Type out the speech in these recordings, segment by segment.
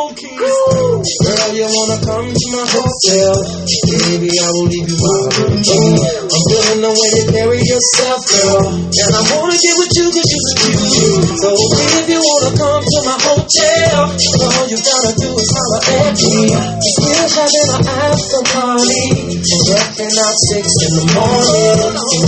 Girl, you wanna come to my hotel? Baby, I will leave you my room key. I'm feeling the way you carry yourself, girl, and I wanna get with you 'cause you're so cute. So if you wanna come to my hotel, all you gotta do is holler at me. We're having an after party, checking out 6 in the morning.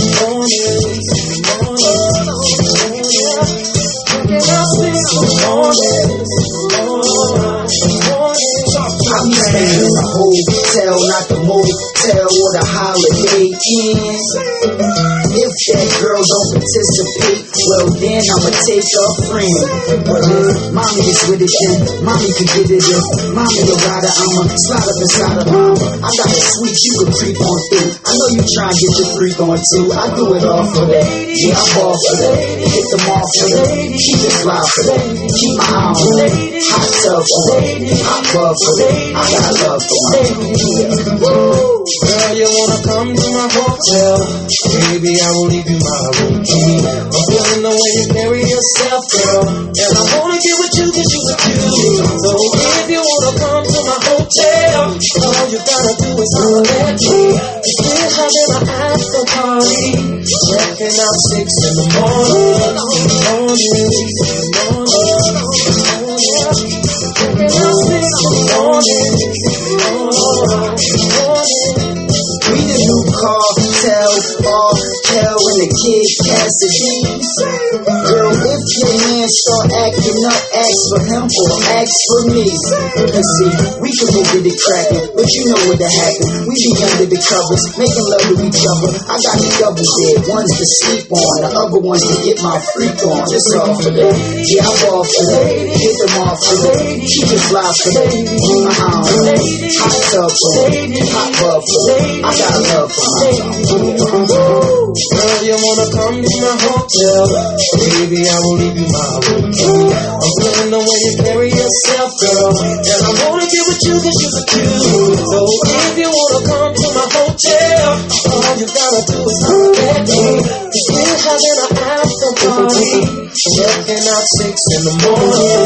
I'm staying in a hotel, not the motel or the Holiday Inn. If that girl don't participate, well then I'ma take a friend. But if mommy is with it, then mommy can get it in. Mommy the rider, I'ma slide up inside of mama. I got a sweet you can creep on through. I know you try and get your freak on too. I do it all for that. Yeah, I ball for that. Hit them off for that. Keep it fly for that. Keep my eye on that. Hot tub for that. Hot bub for that. I got love for my girl, you wanna come to my hotel? Baby, I will leave you my room key. I'm feeling the way you carry yourself, girl, and I wanna get with you 'cause you're so cute. So if you wanna come to my hotel, all you gotta do is holler at me. We're having an after party, checking out 6 in the morning. We the new cartel, in the kid Cassidy's. Girl, if your man start acting up, ask for him or ask for me. Let's see, we can go get it crackin', but you know what to happen. We be under the covers, making love to each other. I got a double bed, one's to sleep on, the other one's to get my freak on. It's all for that. Yeah, I ball for that. Hit them off for that. Keep it fly for that. Keep my eye on that. Hot tub for that. Hot bub for that. I got love for my girl, you wanna come to my hotel? Baby, I will leave you my room key. I'm feeling the way you carry yourself, girl, and I wanna get with you 'cause you're so cute. So if you wanna come to my hotel, all you gotta do is holler at me. 'Cause we're having an after party, checking out 6 in the morning.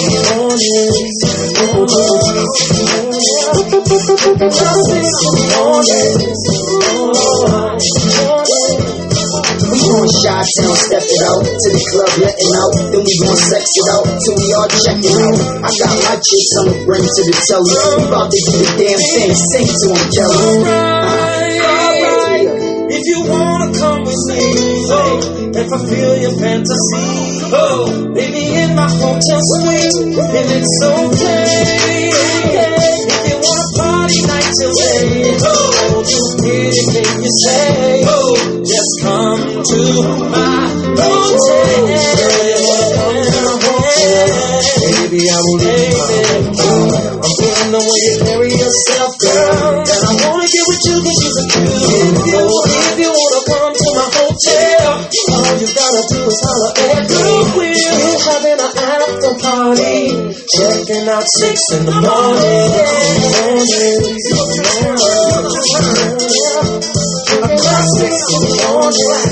We gon' Chi-Town, step it out to the club, letting out. Then we gon' sex it out till we all check it out. I got my chicks on the bring to the telly. We about to do the damn thing, sing to him, Kelly. Alright, if you wanna come with me, if I feel your fantasy, baby in my hotel suite, and it's okay. If you wanna party night till late, I will do anything you say. Just come to my hotel. Girl, you wanna come to my hotel? Baby, I will leave you my room key. I'm feeling the way you carry yourself, girl, and I wanna get with you 'cause you're so cute. So if you wanna come to my hotel, all you gotta do is holler at me. We're having an after party, checking out 6 in the morning. A classic in the morning.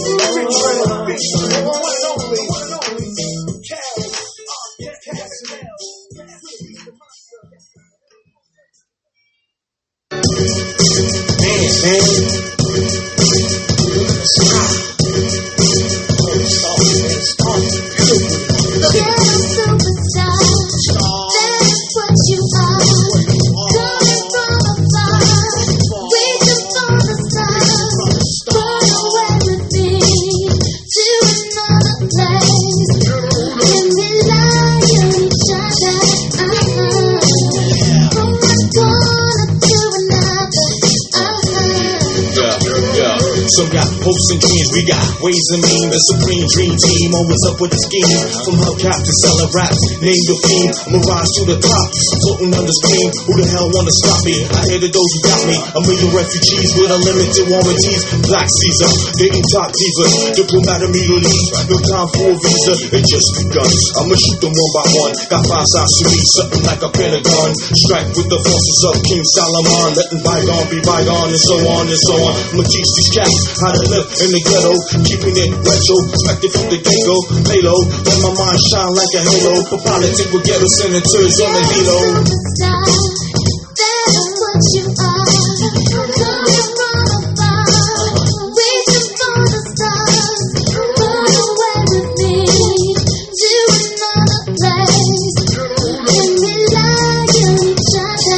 Some got hopes and dreams, we got ways and means. The supreme dream team, always up with the scheme. From hubcap to selling raps, name your theme. I'ma rise to the top, floating on the stream. Who the hell wanna stop me? I hated those who got me. A million refugees with unlimited warranties. Black Caesar, dating top divas. Diplomat of Middle East, no time for a visa. It just begun. I'ma shoot them one by one. Got 5 sides to me, something like a pentagon. Strike with the forces of King Solomon. Letting bygone be bygone, and so on and so on. I'ma teach these cats how to live in the ghetto, keeping it retro, expected from the get-go. Lay low, let my mind shine like a halo. For politics will get us senators on the halo. That's what you are. Coming from afar, reaching for the stars. Run away with me to another place. When we lie in each other,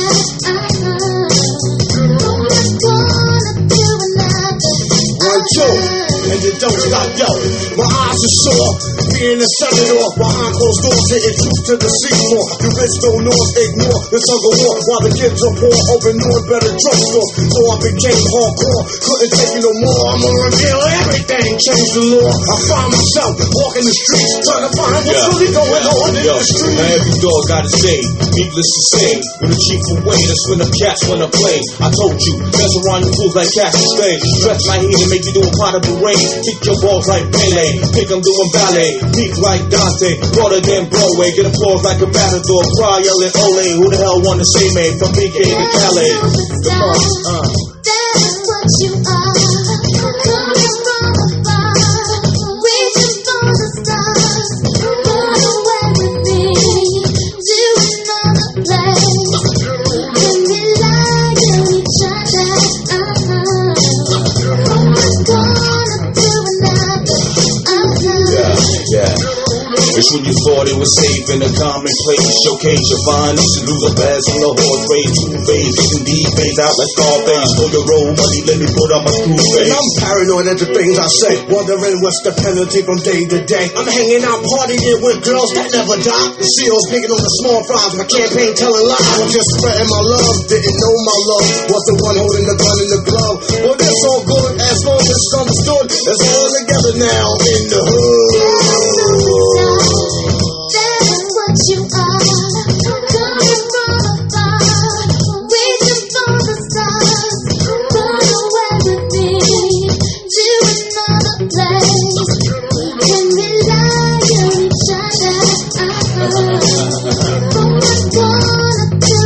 gonna do another. And you don't stop, yo. My eyes are sore, being a set it off behind closed doors, hitting truth to the seafloor. The rich don't north, ignore the tug of war, while the kids are poor, open new better drugstore. So I became hardcore, couldn't take it no more. I'ma reveal everything, change the law. I find myself walking the streets, trying to find what's really going on in the streets. Now every dog got a say, needless to say, when the chief away, that's when the cats wanna play. I told you, mess around you fools like cats and stay. Stretch my head and make you do a pot of parade. Kick your balls like Pele, think I'm doing ballet. Peak like Dante, broader than Broadway. Get applause like a matador, cry yelling ole. Who the hell wanna say me from BK to Calais? Come on, That's what you are. Coming from afar, reaching for the stars. Run away with me to another place. When we lie in each other, gonna do another. yeah. It's when you thought it was safe in a commonplace. Showcase your finest, you lose a pass on the horse race. Two phase, getting these phase out like Scarface. For your road money, let me put on my screw face. I'm paranoid at the things I say, wondering what's the penalty from day to day. I'm hanging out partying with girls that never die. The CEO's picking on the small fries, my campaign telling lies. I'm just spreading my love, didn't know my love was the one holding the gun in the glove. Well, that's all good as long as it's understood. It's all together now in the hood. That's what you are. Coming from afar, reaching for the stars. Run away with me to another place. When we lie in each other, gonna do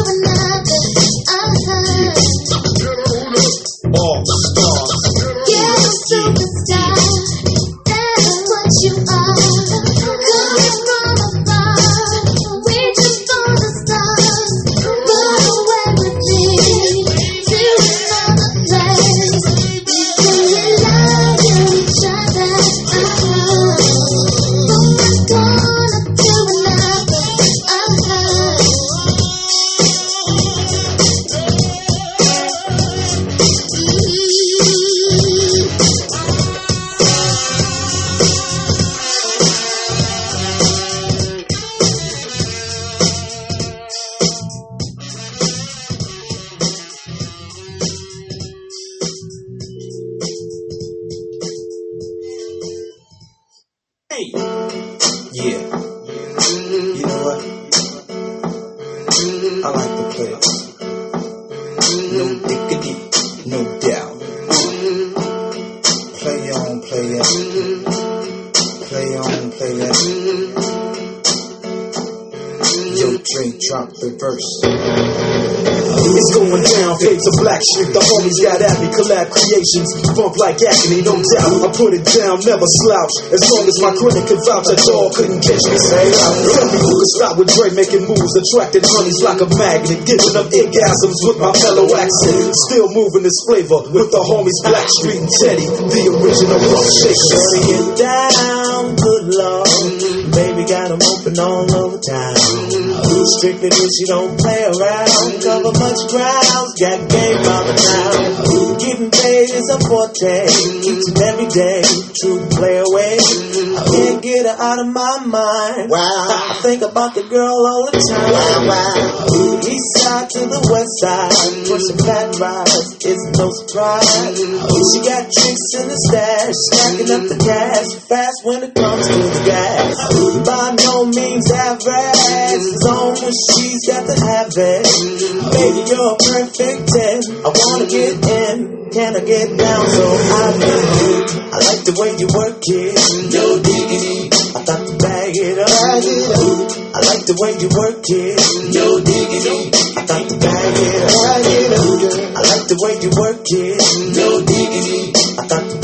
another. All stars. Yeah, superstar. That's what you are. Coming from afar, reaching for the stars. Run away with me to another place. When we lie in each other, gonna do Yeah. You know what? I like to play it. No diggity, no doubt. Play on, play that. Play on, play that. Yo, Dre, drop the verse. It's going down, fades of Black Street. The homies got at me, collab creations. Bump like agony, no doubt. I put it down, never slouch. As long as my credit can vouch, a dog couldn't catch me. Say out. Tell me who could stop with Dre making moves, attracting honeys like a magnet, giving them orgasms with my fellow accent. Still moving this flavor with the homies Black Street and Teddy, the original rough shakers. Shorty get down, good lord. Baby got them open all over town. Strictly bitch, you don't play around. Cover much ground, got game by the town. Getting paid is a forte, keeps it every day. True play away, I can't get her out of my mind. Wow. I think about the girl all the time. Wow. East side to the west side, pushing fat rides, it's no surprise. She got tricks in the stash, stacking up the cash, fast when it comes to the gas. By no means average, as long as she's got to have it. Baby, you're a perfect 10, I wanna get in. Can I get down so I can do? I like the way you work it, no diggity. I thought to bag it up. I like the way you work it, no diggity. I thought to bag it up. I like the way you work it, no diggity. I thought to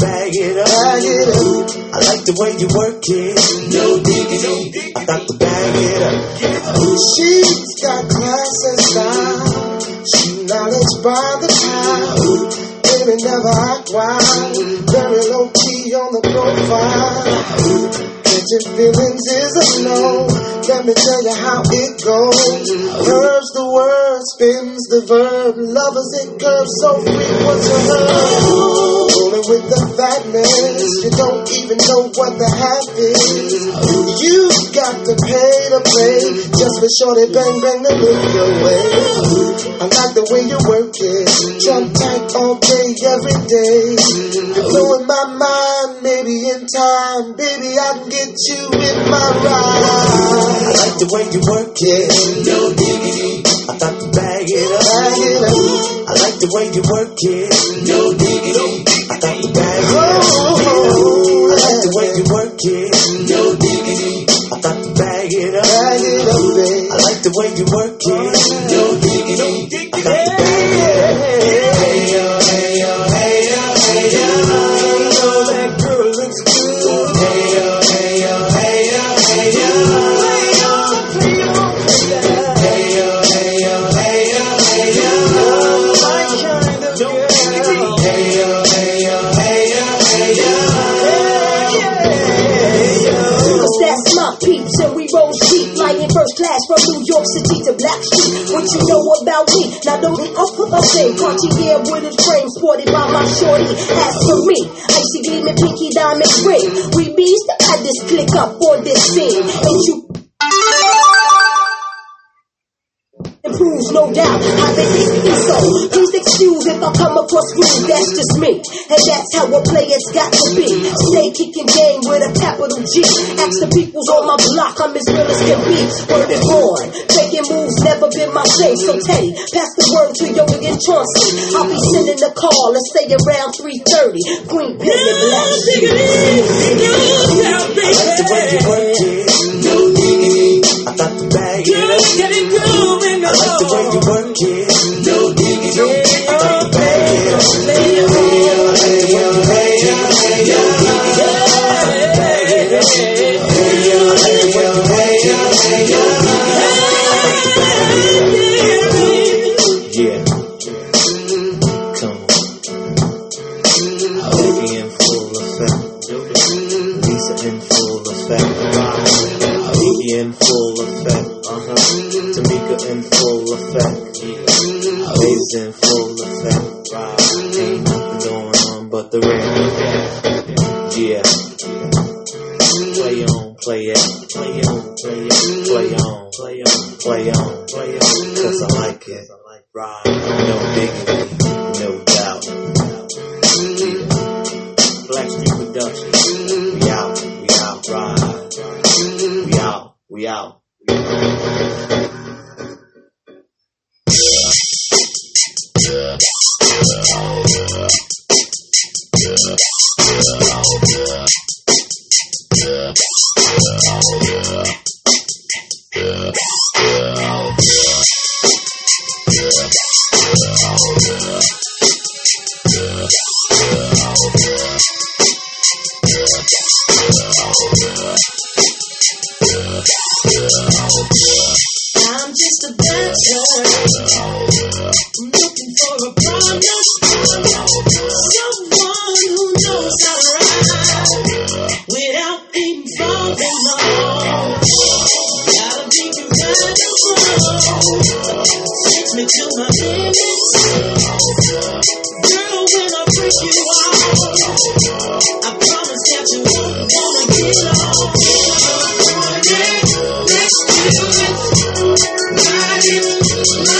way you work it. No diggity. I got to bag it up. She's got class and style. She knowledge by the time. Baby never act wild. Very low key on the profile. Catching feelings is a no. Let me tell you how it goes. Curves the word, spins the verb. Lovers it curves so free. What's your herb? Rolling with the fatness. You don't even know what the half is. You got to pay to play. Just for shorty bang bang to look your way. I like the way you work it. Jump tight all day, every day. You're blowing my mind. Maybe in time, baby, I can get you in my ride. I like the way you work it. No diggity. I got to bag it up. I like the way you work it. No diggity. I got to bag it up. I like the way you work it. No diggity. I got to bag it up. I like the way you work it. No diggity. I got to bag it up. Hey yo, hey yo, hey yo, hey yo. You know that girl looks good. Hey yo, hey yo, hey yo, hey yo. And we roll deep, flying first class from New York City to Blackstreet. What you know about me? Now don't I say Cartier with his frame, sported by my shorty. As for me, icy gleaming pinky diamond ring. We bees to add this click up for this scene. Ain't you? Improves, no doubt. I've been thinking so. Please excuse if I come across rude. That's just me, and that's how a player's got to be. Stay kicking game with a capital G. Ask the peoples on my block, I'm as real as can be. Word is born. Taking moves never been my thing. So Teddy, pass the word to Yoda and Chauncey. I'll be sending a call. Let's say around 3:30. Green Pen and Black Sheep. I like the way you work it. No diggity. I got to bag it up. I like the way you work it. No diggity. I got to bag it up. I like the way you work it. No diggity. I got to bag it up. I like the way you work it. Yeah. Come on. Baby in full effect. Lisa in full effect. Biggie in full effect. Tamika in full effect. Waves in full effect. Ain't nothing going on but the rain. Yeah. Play on, play it. Play on, play it. Play on, play on, play on, play on. Cause I like it. No diggity, no doubt. Blackstreet Productions. We out, ride. We out. I'm just a bachelor. I'm looking for a partner, someone who knows how to ride without being falling on. Gotta be compatible. Takes me to my limits. Girl, when I break you off, I promise that you won't wanna get off. Next to it, riding my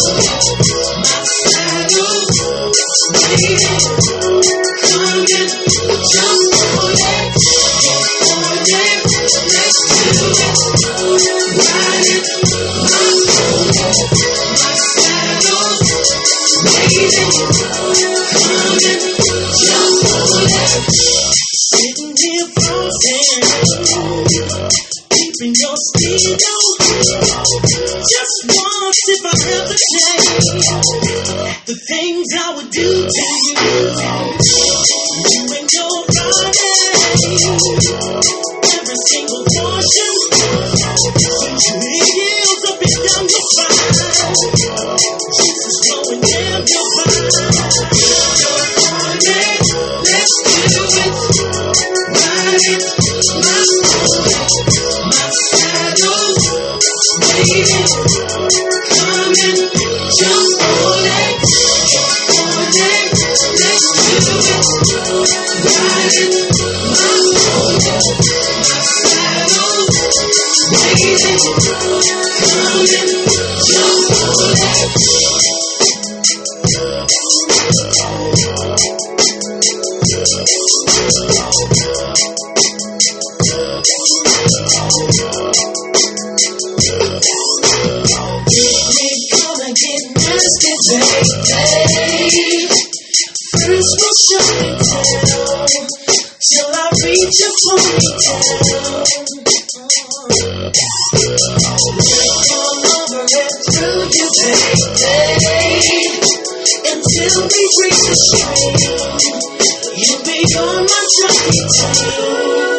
saddle, waiting, coming, just for it, next to it, riding my saddle, waiting, coming, just for it, sitting here frozen, keeping your speed on. Just once, if I ever change the things I would do to you, you and your body, every single portion. It heals up and down your spine. Jesus flowing down your spine. Let's do it. Ride it. My saddle's waiting. Come and jump on it. Let's do it. Ride it. My saddle's waiting. Come and jump on it. First we'll shut it down till I reach your ponytail. Let's all over and through you, baby, until we reach the stream. You'll be on my jockey tail.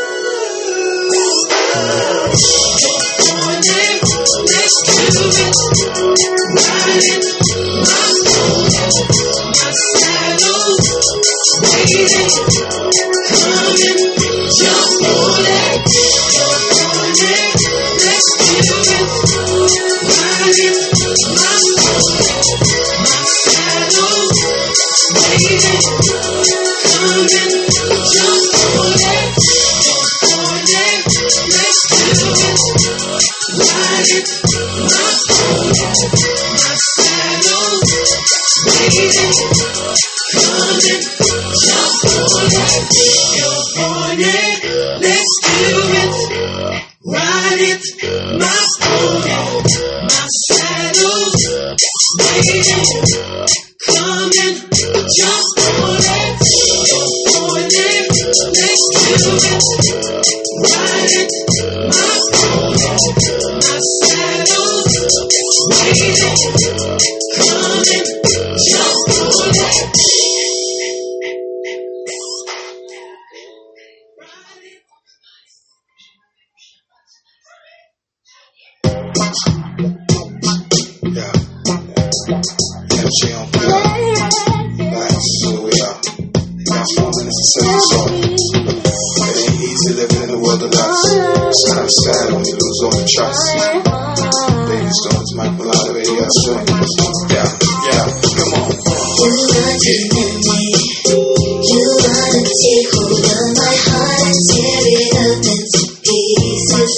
Let's do it. Ride it. My saddle's waiting. Come and jump on it. Let's do it. Ride it. My saddle's waiting. Come and jump on it. Let's do it. Ride it. My saddle's waiting. Come and jump on it. Let's do it. Ride it. My saddle's waiting. Come and jump on it. Let's do it. Ride it. My saddle's waiting. Come and jump on it. Yeah. Energy on fire. That's who we are. Transforming into simple soul. It ain't easy living in the world of lust. Sometimes sad when you lose all the trust. Baby Stones, Mike Mulatto, radio swing. Yeah, come on. You want to take hold of my heart and tear it up into pieces.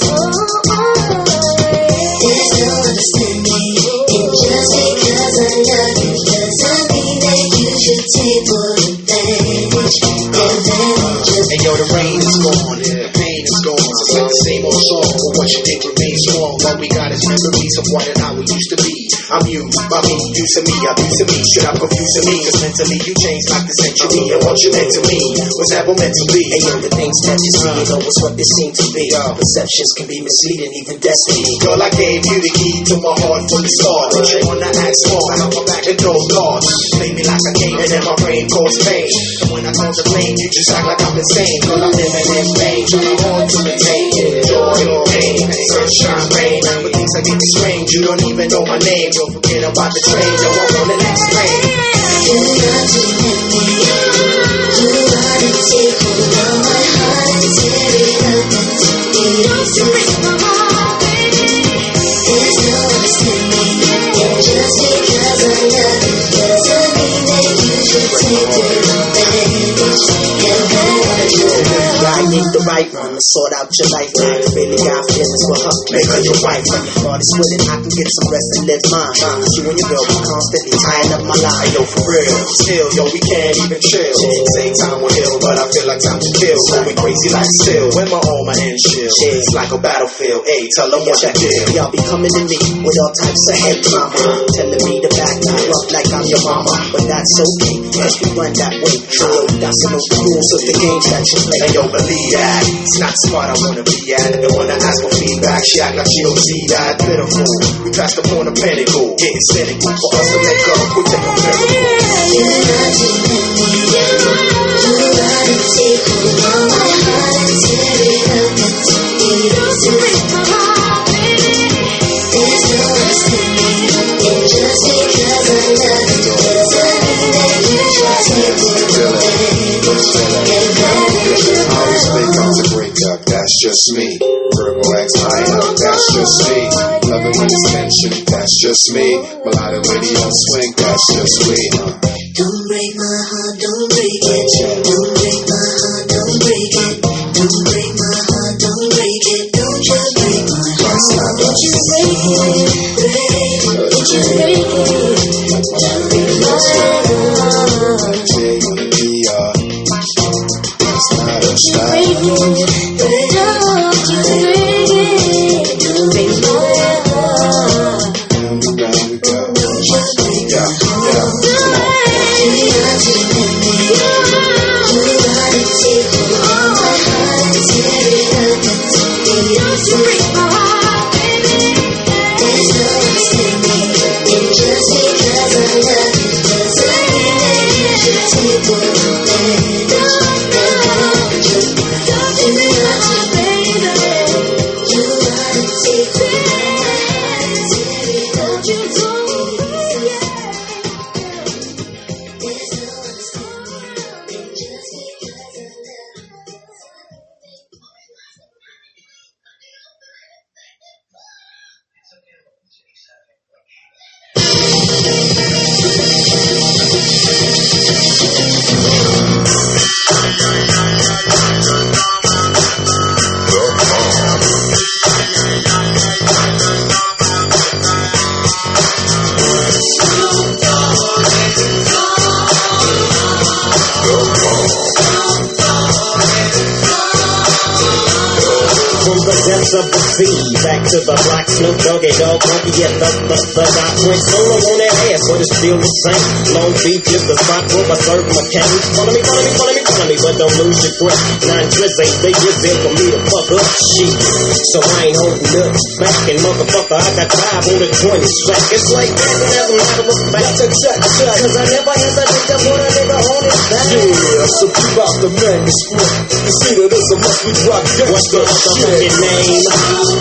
There's no understanding, and just because I love you doesn't mean that you should take full advantage. And yo, the rain is gone, the pain is gone. It's like the same old song, but what you think remains strong. All we got is memories of what and how we used to be. I'm you, by me, using me, abusing me. Should I confusing me? Cause mentally you changed like the century. And what you meant to me was never meant to be. And yo, the things that you see, you know it's what they seem to be. Perceptions can be misleading, even destiny. Girl, I gave you the key to my heart full of stars. But you wanna act smart, and I'll come back and throw cards. Play me like a game, and then my brain caused pain. And when I cause a flame, you just act like I'm insane. Girl, I'm living in pain, trying hard to maintain joy or pain, sunshine, rain. But things are getting strange, you don't even know my name. Don't forget about the train, yo, I'm on the next train. You want to let me, you want to take hold of my heart and tear it up into pieces. There's no understanding, and just because I love you doesn't mean that you should take full advantage. I need the right one to sort out your life. Baby got feelings for her, make her your wife. When your heart is willing, I can get some rest and live mine. Cause you and your girl be constantly tying up my life. Yo, for real, still, yo, we can't even chill. Same time we're ill, but I feel like time to kill. Going crazy like still, when my home I end shield. It's like a battlefield, hey, tell them what you did. Y'all be coming to me with all types of head drama, telling me to back you up like I'm your mama. But that's okay, cause we run that way. True, that's no rules of the games that you play. And yo, believe that, it's not the spot I wanna be at. And when I ask for feedback, she act like she don't see that. Pitiful, we passed the point of pinnacle. Getting cynical, for us to make up, we take a miracle. You want to let me, you want to take hold of my heart. just me. Virgo acts high up, that's just me. Love it when it's tension, that's just me. Melodic witty on swing, that's just me. Don't break my heart, don't break it. Don't break my heart, don't break it. Don't break my heart, don't break it. Don't just break my heart. Don't you break it, don't you break it. Don't break my heart. Of the sea, back to the block, Snoop Doggy Dogg, Funky, yeah, the dot went solo on that ass, but it's still the same. Long Beach is the spot where I serve my cane. Follow me, but don't lose your grip. 9 twists ain't they just there for me to fuck up shit. So I ain't holding up back, and motherfucker, I got 5 on the 20 sack. It's like that, but as a matter of fact, cause I never hesitate to put a nigga on his back. Yeah, so keep out the manuscript. Consider this a must we drop dead. What's the motherfucking name? Yeah.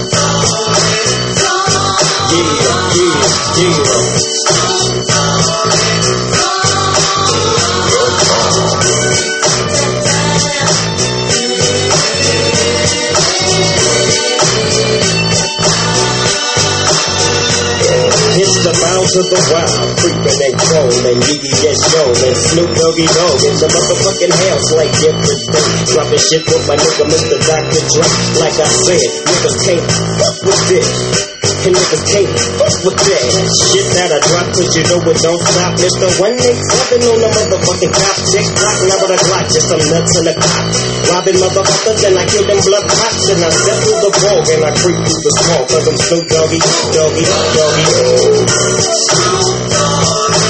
It's the bounce of the wild, creeping and crawling, Yiggy and Joel, Snoop Doggy Dogg in the motherfucking house like every day. Dropping shit with my nigga Mr. Dr. Dre. Like I said, niggas can't fuck with this. And niggas can't fuck with that shit that I drop, cause you know it don't stop. Mr. 187 on the motherfucking cop. Check clock, never the clock, just some nuts in the cop. Robbing motherfuckers, and I kill them blood cops. And I step through the wall, and I creep through the small. Cause I'm Snoop Doggy, Doggy, Doggy, Snoop Doggy.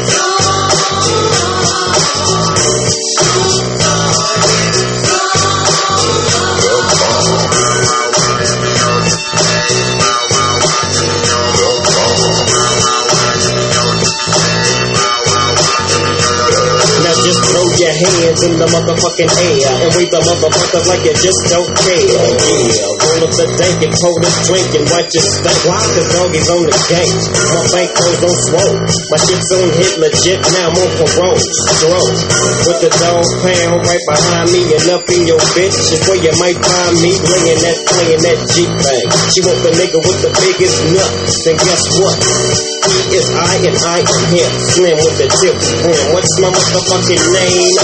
Just throw your hands in the motherfucking air and wave the motherfuckers like you just don't care. Yeah, roll up the dank and pour this drink and watch it stink. Why? Cause doggies on the game. My bankroll's on swole. My shit's on hit legit, now I'm on parole. Stroke. With the dog pound right behind me and up in your bitch is where you might find me playing that Jeep thing. She want the nigga with the biggest nut. Then guess what? He is I and I am him. Slim with the tip rim. What's my motherfucking name?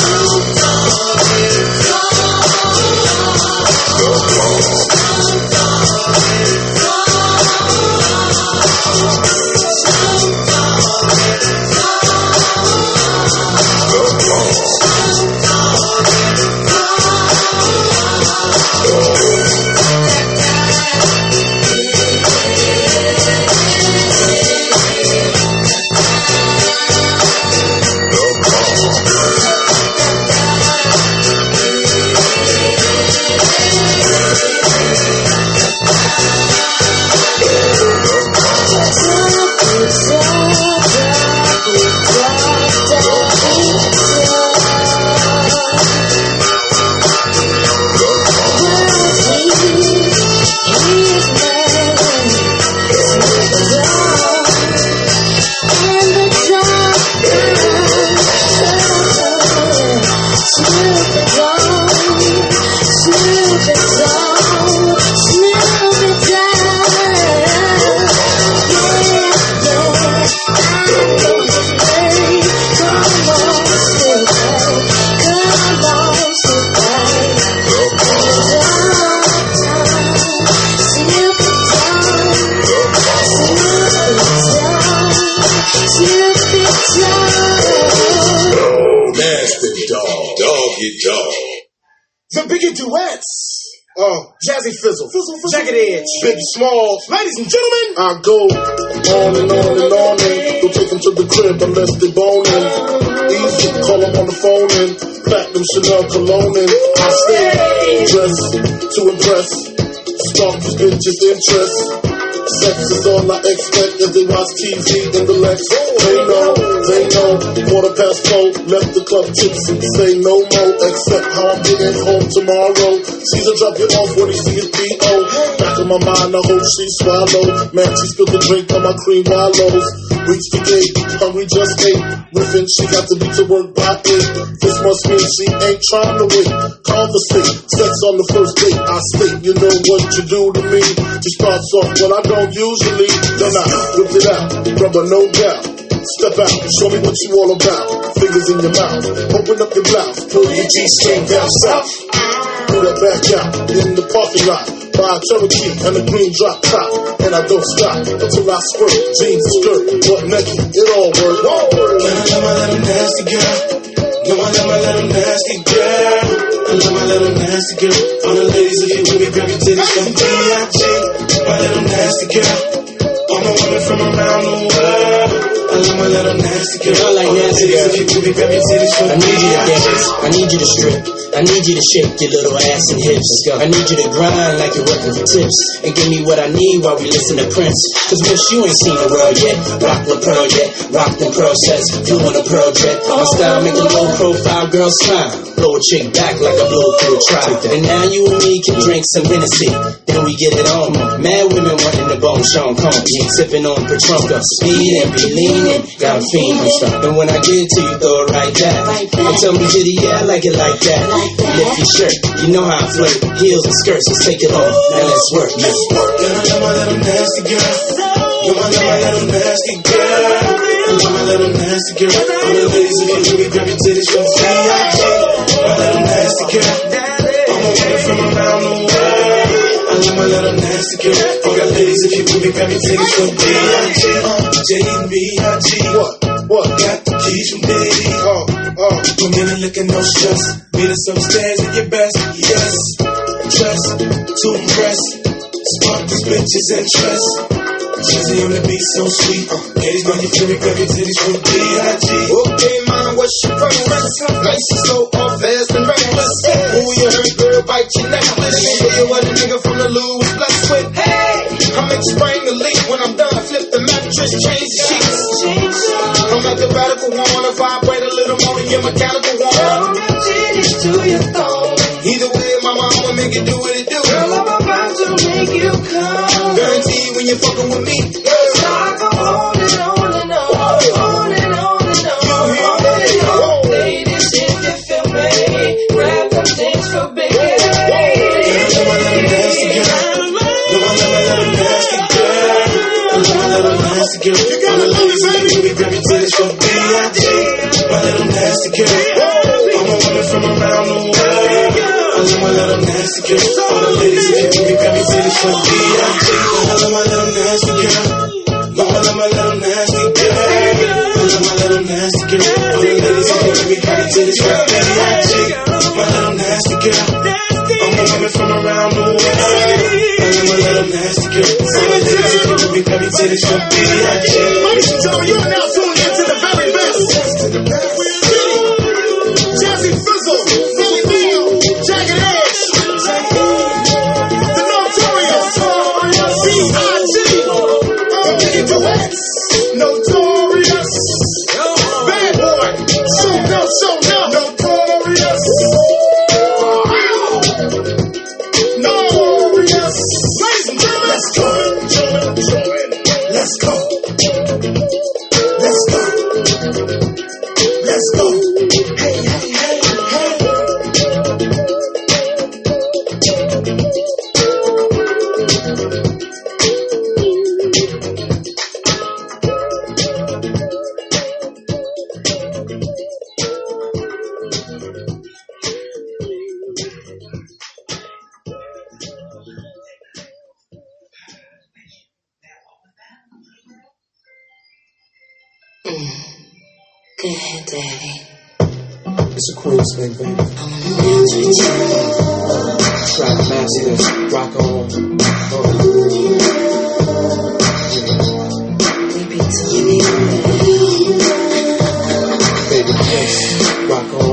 Nasty dog. Doggy dog. The Biggie Duets. Jazzy Fizzle, Jagged Edge, Biggie Smalls. Ladies and gentlemen, I go on and on and on and don't take them to the crib unless they boning. Easy, call them on the phone and platinum Chanel cologne and I stay dressed to impress. Stalk these bitches' interest. Sex is all I expect as they watch TV in the Lex. They know, 4:15, left the club tipsy. Say no more, except how I'm getting home tomorrow. Caesar drop it off when he see his B.O. Back in my mind, I hope she swallow. Man, she spilled the drink on my cream wallows. Reach the gate, hungry just ate. Riffin', she got to be to work by 8. This must mean she ain't trying to wait. Conversate, sex on the first date. I state, you know what you do to me. She starts off, well I don't usually. Then I whip it out, rubber no doubt. Step out, show me what you all about. Fingers in your mouth, open up your blouse, pull your G-string down south. Pull that back out in the parking lot. Buy a Cherokee and a green drop top. And I don't stop until I squirt. Jeans, skirt, butt naked, it all works. I love my little nasty girl. No, I love my little nasty girl. I love my little nasty girl. All the ladies, if you with me, grab your titties from B.I.G. My little nasty girl. All my women from around the world. I love my little nasty girl. I like nasty girl. If you with me, grab your titties from I need you to dance. I need you to strip. I need you to shake your little ass and hips. I need you to grind like you're working for tips. And give me what I need while we listen to Prince. Cause miss, you ain't seen the world yet. Rock the pearl yet. Rock them pearl sets. Flew on a pearl jet. My style make a low profile girl smile. Blow a chick back like I blow through a trial. And now you and me can drink some Hennessy. Then we get it on. Mad women wanting the bone Sean Combs. Sipping on Patron. Speed and be leaning. Got a fiend. And when I get to you, throw it right back. And tell me, Jitty, yeah, I like it like that. Lift your shirt, you know how I flirt. Heels and skirts, let's take it off. Now let's work, let's work. I love my little nasty girl. No, I love my little nasty girl. I love my little nasty girl. All the ladies who can me, grab your titties from B.I.G. My little nasty girl. All my women from around the world. I love my little nasty girl. All the ladies if you with me, grab your titties from B.I.G. J and B.I.G. What? Got the keys from Diddy. Come in and look at no stress. Meet us upstairs at your best. Yes. Dress to impress. Spark these bitches' interest. Jazzy on the beat, so sweet. Ladies, know you feel me, grab your titties from B.I.G. Okay, mama, what's your preference? Nice and slow, or fast and reckless. Who you heard, girl, bite your necklace. Let me show you what a nigga from the Lou was blessed with. Hey, I make spring the leak. When I'm done, flip the mattress, change the sheets. I'm like the radical one. I vibrate a little more than your mechanical one. From your titties to your thong. Either way, mama, I'ma make it do what it do. Girl, I'm about to make you come. Guarantee when you're fucking with me, so I go on and on and on. On and on and on. Ladies, if you feel me, grab them things for Biggie. I love my little nasty girl. No, I love my little nasty girl. I love my little nasty girl. All the ladies in the movie, grab your titties for B.I.G. My little nasty girl. All my women from around the world. I love my little nasty girl. All the ladies in the movie, grab your titties for B.I.G. I love my little nasty girl. No, I love my little nasty girl. I love my little nasty girl. All the ladies in the movie, grab your titties for B.I.G. My little nasty girl. All my women from around the world. I love my little nasty girl. All the ladies in the movie, grab your titties for B.I.G. ladies and gentlemen, you're now tuned into the very best. Jazzy Fizzle, Philly Neal, Jagged Edge, the Notorious, B.I.G. Biggie Duets, Notorious, Bad Boy, So No, Notorious, Notorious. Ladies and gentlemen, let's go. Let's go. Go ahead, Daddy. It's a Queens thing, baby. I wanna dance with you. Track masters, rock on. We be doing Baby, yes, rock on.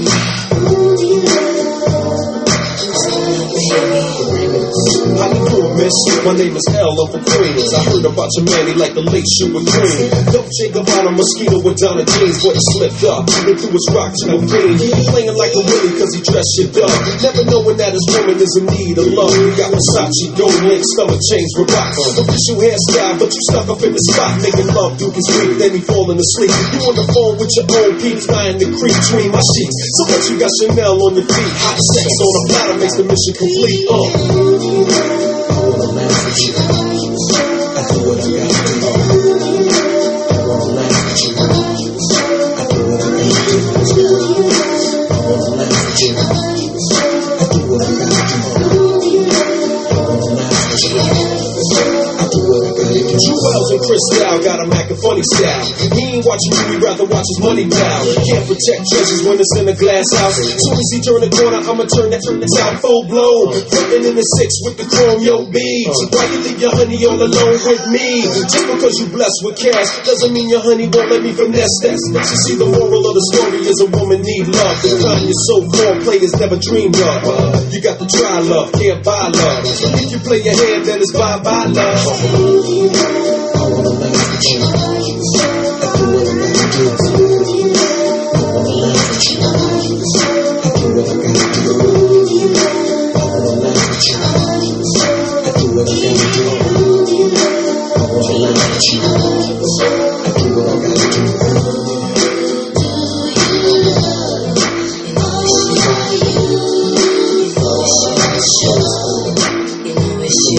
How you doing, miss? My name is L of the Queens. I heard about your man, he like the late shoe with cream. Dolce Gabbana mosquito with Donna jeans, but he slipped up and threw his rock to the fiend. He playing like a Willie cause he dressed shit up, never knowing that his woman is in need of love. He got Versace, gold link, stomach chains with rocks. Official hairstyle, but you stuck up in the spot, making love Duke is weak, then he falling asleep. You on the phone with your old peeps, lying the creep between my sheets. So what you got Chanel on your feet? Hot sex on a platter makes the mission complete. I wanna laugh with you. I do what I gotta do. I wanna laugh with you. I do what I gotta do. I wanna laugh with you. I do what I gotta do. I wanna laugh with you. I do what I gotta do. Jewels and Cristal got a Mac and funny style. He ain't watching you, he'd rather watch his money pile. Can't protect treasures when it's in a glass house. Soon as he turn the corner, I'ma turn that out full blown. Frontin' in the 6 with the chrome, yo, beads. Why you leave your honey all alone with me? Just because you blessed with cash doesn't mean your honey won't let me finesse that. You see, the moral of the story is a woman need love. The kind your so-called players never dreamed of. You got to try love, can't buy love. So if you play your hand, then it's bye-bye love. I wanna laugh with you. I do what I gotta do. I wanna laugh with you. I do what I gotta do. I wanna laugh with you. I do what I gotta do. I wanna laugh with you. I do what I gotta do. You know it's you.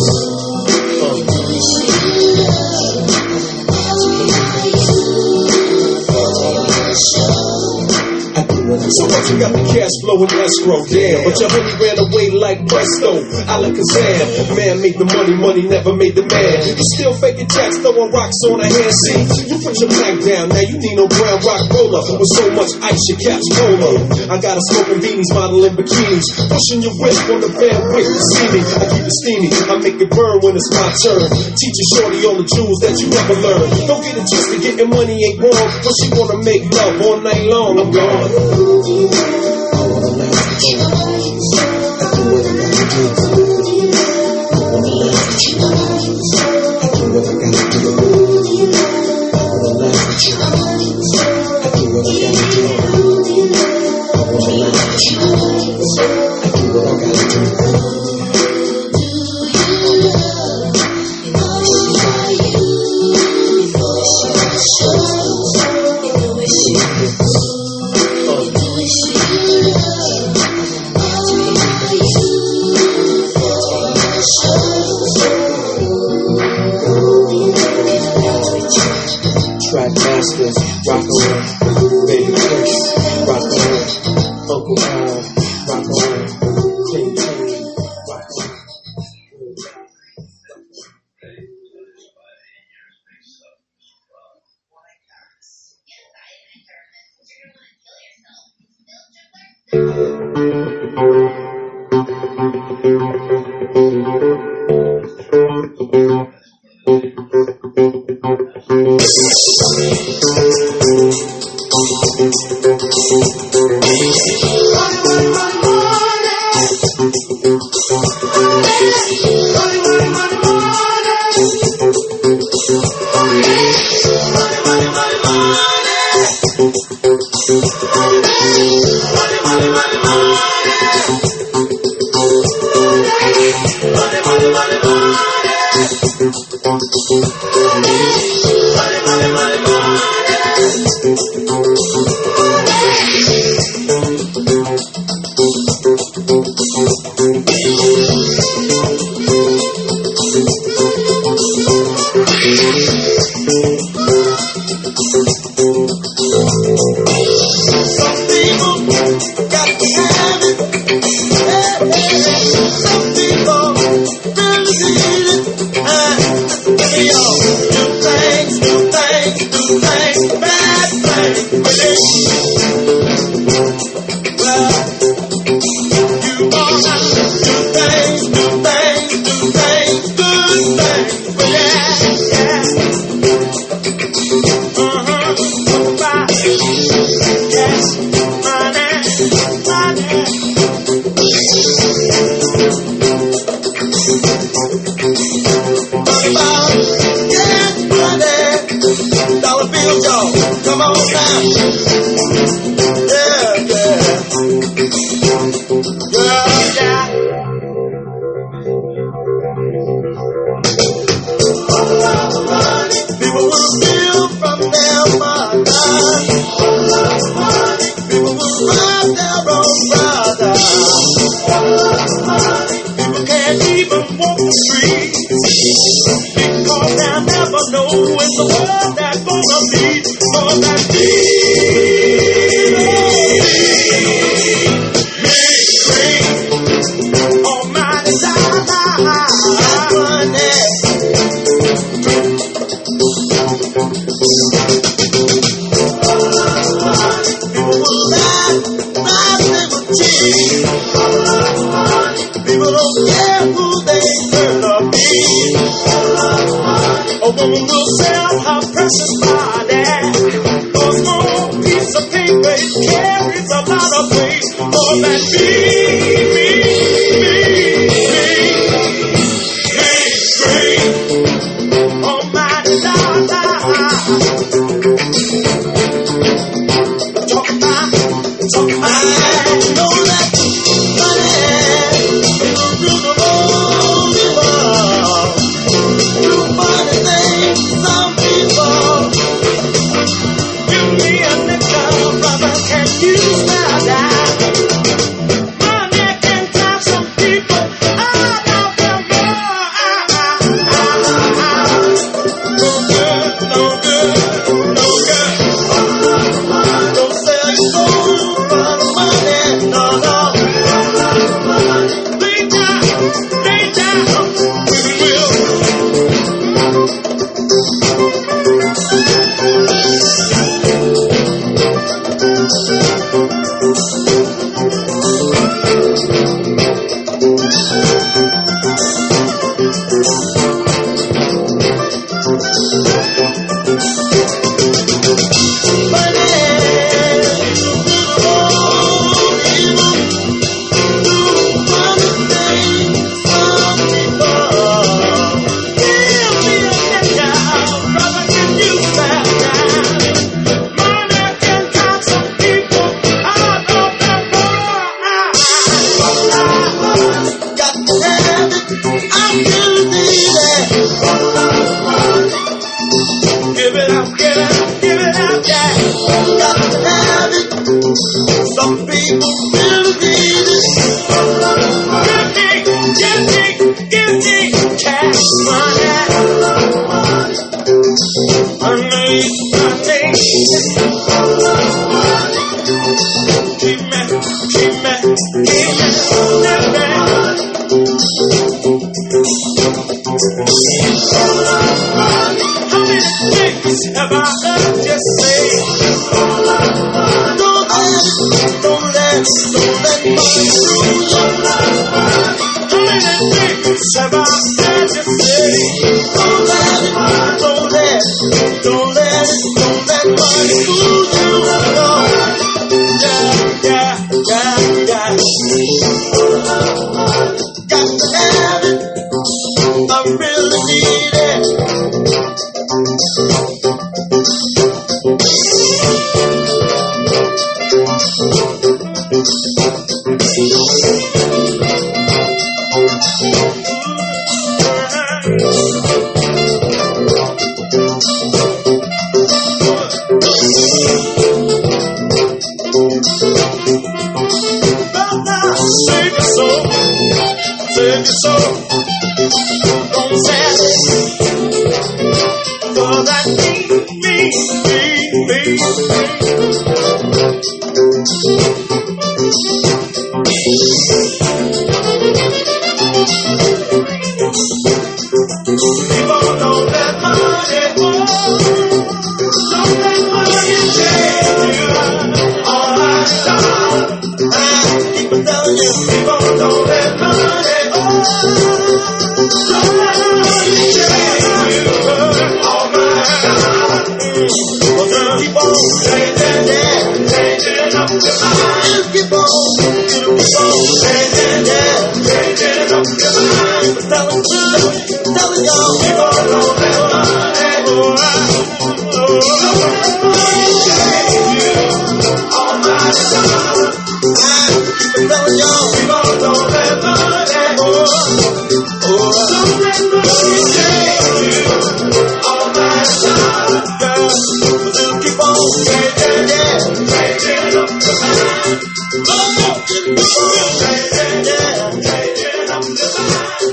So what you got the cash flow in escrow, damn. But your honey ran away like presto, Alakazam. Man made the money, money never made the man. You still faking tax, throwing rocks on a hand. See, you put your back down, now you need no brown rock roller. With so much ice, your cap's cola. I got a smoking beanies, modeling bikinis. Pushing your whip on the bed, wait to see me. I keep it steamy, I make it burn when it's my turn. Teaching shorty all the jewels that you never learned. Don't get it twisted, getting money ain't wrong. But she wanna make love all night long, I'm gone. I wanna laugh with you. I do what I gotta do. I wanna laugh with you. I do what I gotta do. I wanna laugh with you. I do what I gotta do. I wanna laugh with you. I do what I gotta do. Track masters, rock on, baby Chris, rock on, Uncle Al, rock on, Clean Clean, rock on. People will steal from their mothers. People will rob their own brothers. People can't even walk the streets because they'll never know in the world that's gonna be all that Almighty people don't care who they gonna be. A woman will sell her precious body for a small piece of paper. It carries a lot of weight. All that Almighty talk about, I know that money will do funny things to some people. Give me a nickel, brother, can you smell that? Money can touch some people. I love them more. No good. Don't sell your soul for the money, no. Lay down, we will. Give it up, yeah. Got to have it. Some people really need it. Give me cash money. I need keep me. How many things have I heard you say? Don't let money fool you. How many things have I heard you say? Don't let money fool you. No. Yeah. Got to have it. I really need it. but still keep on trading up the line. Keep on trading up the line.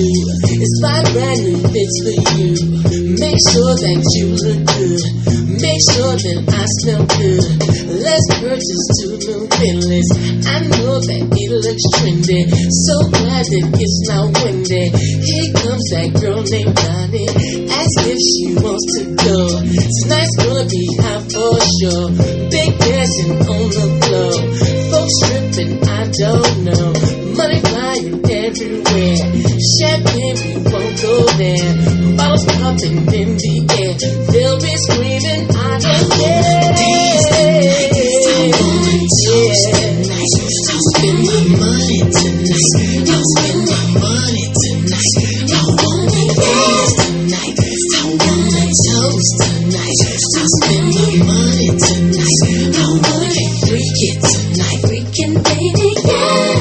Make sure that you look good. Make make sure that I smell good. Let's purchase 2 new Bentleys. I know that it looks trendy. So glad that it's not windy. Here comes that girl named Donnie, as if she wants to go. Tonight's gonna be hot for sure. Big dancing on the floor. Folks stripping, I don't know. Money flying everywhere. Champagne, we won't go there. Bottles popping in the air. They'll be screaming, I don't care. These the nights I wanna toast tonight. I'll spend my money tonight. I'll spend my money tonight. I wanna dance tonight. I wanna toast tonight. I'll spend my money tonight. I wanna freak it tonight. Freaking baby, yeah.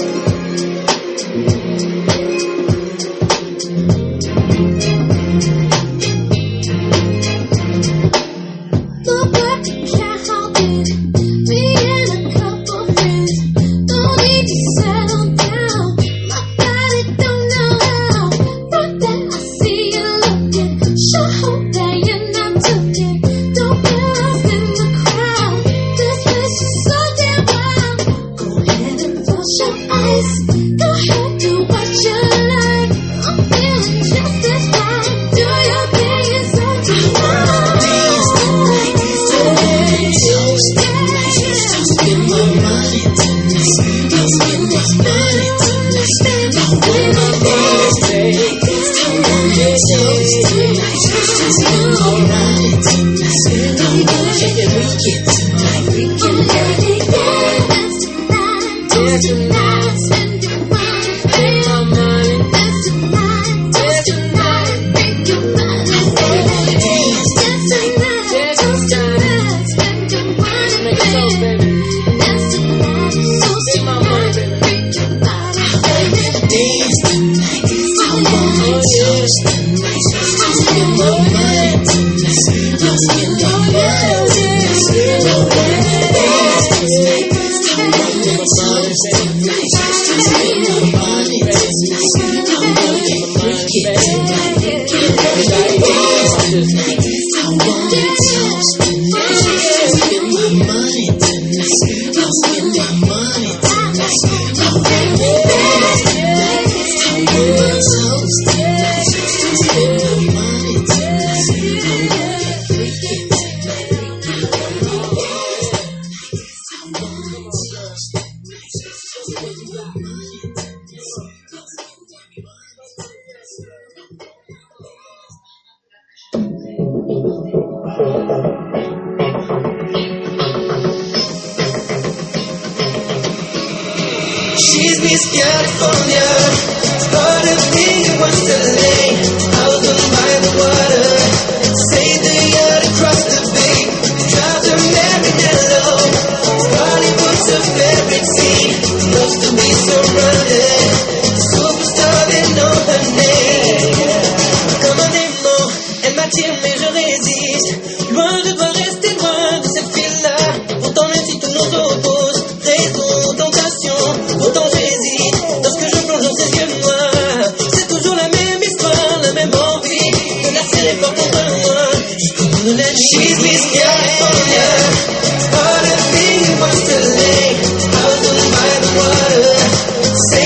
She's Miss California, started being Wonderland. Out by the water, save the yacht across the bay. Drives her Marinello, Hollywood's a favorite scene. Loves to be surrounded, superstar they know her name. Comme un démon, elle m'attire mais je résiste. Loin, je dois rester loin de cette fille-là. Pourtant même si tout nous oppose, raison, tentation, pourtant j'hésite. Lorsque je plonge dans ses yeux noirs, c'est toujours la même histoire, la même envie de la serrer fort contre moi. Jusqu'au bout de la nuit. She's Miss California, started being Wonderland. Out by the water,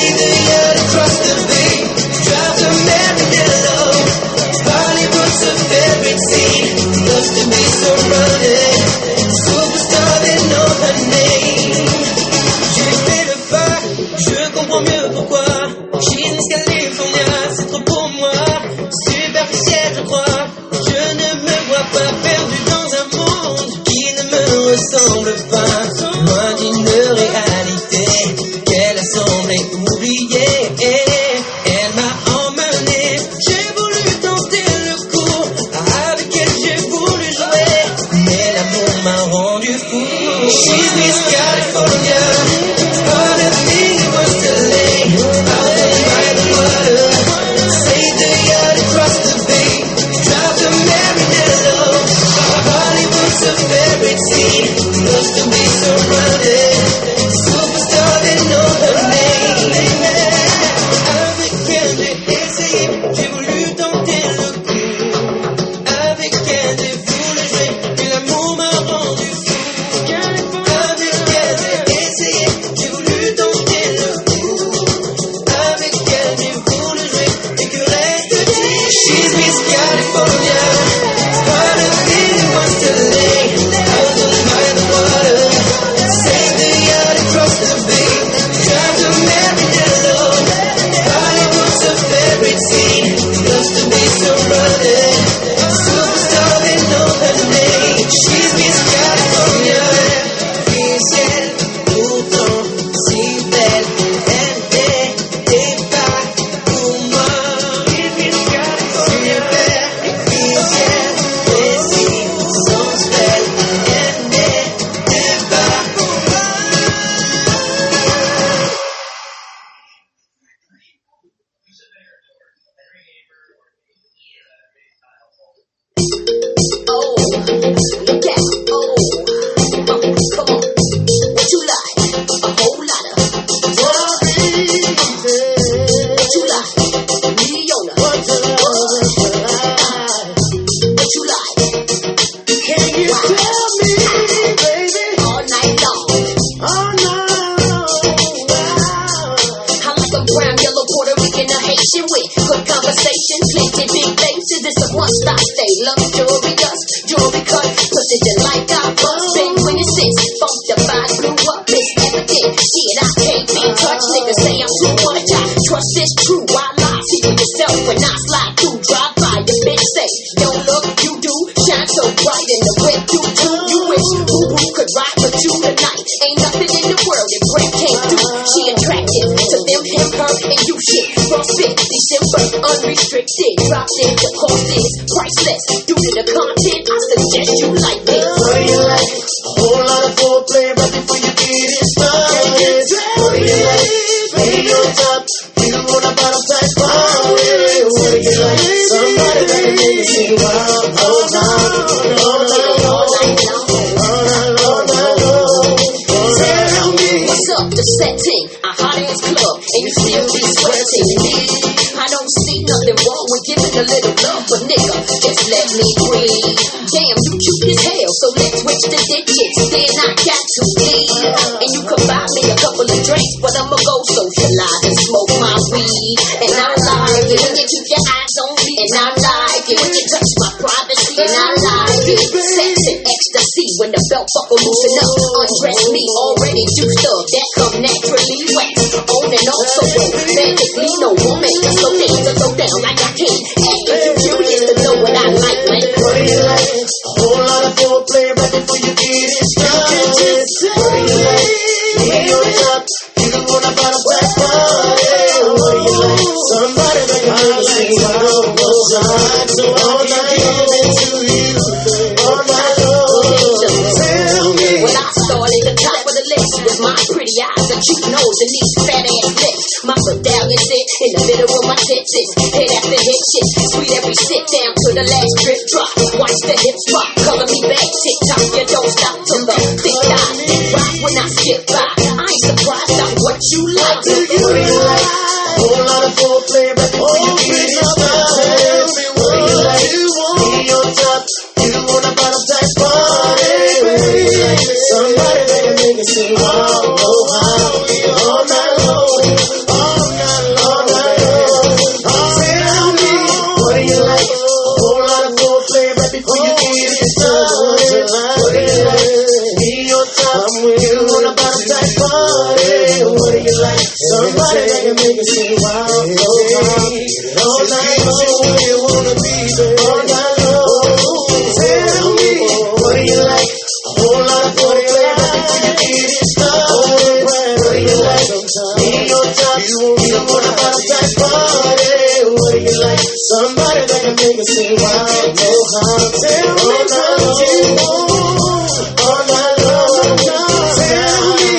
Shit, I can't be in touch. Niggas say I'm too much. I trust is true. I lie. See for yourself when I slide through. Drive by, your bitch say, don't look, you do. Shine so bright in the wind, you do. You wish boo-boo could ride with you tonight. Ain't nothing in the world that Brent can't do. She attractive to them, him, her, and you shit. From 50, December, unrestricted. Dropped in, the cost is priceless. Due to the content, I suggest you like this. What do you like? A whole lot of foreplay right before you get it started. What do you like? Lay on top, you don't want a bottom type party. What do you like? Somebody that can make me sing wild all night, all night long, all night long. Tell me what's up, the setting, a hot ass club, and you still be sweating. I don't see nothing wrong with giving a little love, but nigga, just let me breathe. Damn, you cute as hell, so let's switch the digits. Then I got to leave, and you can buy me a couple of drinks, but I'ma go socialize and smoke my weed. And I like it when you keep your eyes on me, and I like it when you touch my privacy, and I like it. Sex and ecstasy when the belt buckle loosen up. Undress me already juiced up, that come naturally wet. On and off so romantically, no woman can slow down like I can. Asking you curious to know what I like, man. what do you like? A whole lot of foreplay right before you get it started. What do you like? Lay on top, you don't want a bottom type party. What do you like? Somebody that can make me sing wild all night, so all night long, all night long. Tell me. When I started, the top of the list was my pretty eyes, a cute nose, and these fat ass lips. My medallion sit in the middle of my tits, hit after hit shit, sweet every sit down to the last drip drop. Watch the hips drop, color me back, tick tock, you don't stop till the thick die, thick rock when I skip by. I ain't surprised on what you like. What do you like? A whole lot of foreplay right before you get it started. What do you like? Lay on top, you don't want a bottom type party. What do you like? Somebody that can make me sing wild, oh, all night long, all night long, all night long. Tell me, what do you like? A whole lot of foreplay right before you get it started. What do you like? Lay on top, you don't want a bottom type party. What do you like? Somebody that can make me sing wild, all night long, where you wanna be, all night long. Tell me, what do you like? A whole lot of foreplay right before you get it started. What do you like? Lay on top, you don't want a bottom type party. What do you like? Somebody that can make me sing wild, tell me what you want, all night long. Tell me.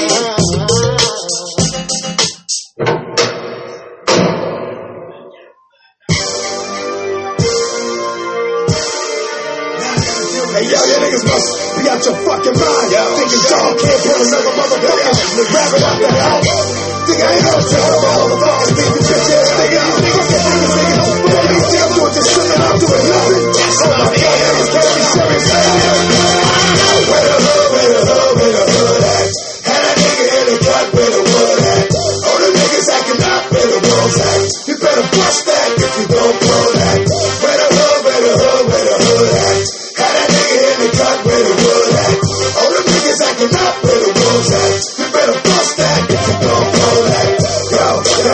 Hey yo, you niggas must be out your fucking mind. Thinking dog can't pull another motherfucker rabbit out the house. Think I ain't gonna tell them all the fucking things that bitch ass nigga. You fucking niggas nigga don't feel me. Damn, doing this shit and I'm doing nothing. Oh my god, niggas can't be serious. Where the hood at? Had a nigga in the cut where the wood at. All the niggas acting up where the wolves at. You better bust that if you don't blow that. Where the hood at? Had a nigga in the cut where the wood at. All the niggas acting up where the wolves at. You better bust that if you don't blow that. Yo.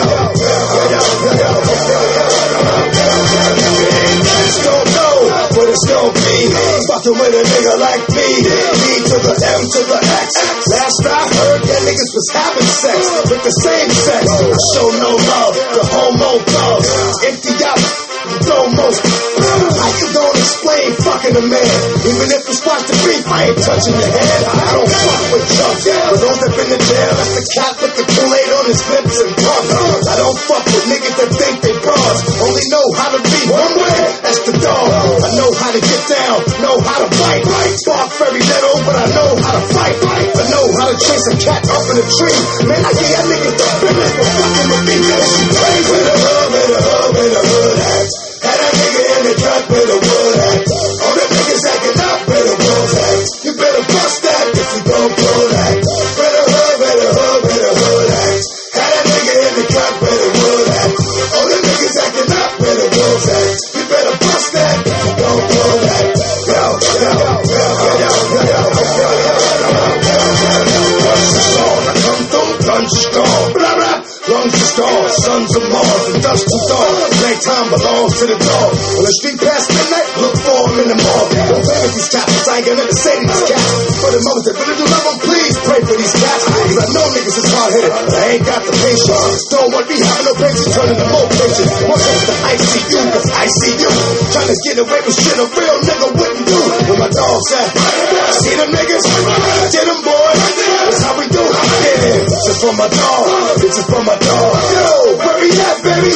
Just don't know what it's gonna be. Fucking with a nigga like me. E to the M to the X. Last I heard, yeah, niggas was having sex with the same sex. I show no love, the homo thug. Empty out, almost. How you don't explain fucking a man? Even if it's watch the beef, I ain't touching your head. I don't fuck with junk. For those that been in jail, that's the cat with the Kool-Aid on his lips and puff. I don't fuck with niggas that think they bras. Only know how to be one way, that's the dog. I know how to get down, know how to bite. Spark very little, but I know how to fight. I know how to chase a cat up in a tree. Man, I give y'all niggas the business for fucking with me. That shit crazy. Where the hood at? Had a nigga in the cut where the wood at. All the niggas acting up where the wolves at. You better bust that if you don't blow that. Where the hood at? Had a nigga in the cut where the wood at. All the niggas acting up where the wolves at. You better bust that if you don't blow that. Yo. to Mars and dust to dawn. Nighttime belongs to the dog. When the street past midnight, look for him in the morgue. Don't play with these cats, I ain't gonna never say these cats. For the moment that really do love them, please pray for these cats. Cause I know niggas is hard-headed, but I ain't got the patience. Don't want me having no patience, turning to more patience. What's up with the ICU, cause I see you. Trying to get away with shit a real nigga wouldn't do. Where my dog's at, see them niggas? Get them, boy. That's how we do it. Yeah, this is for my dog. This is for my dog. Yo, where he at, baby?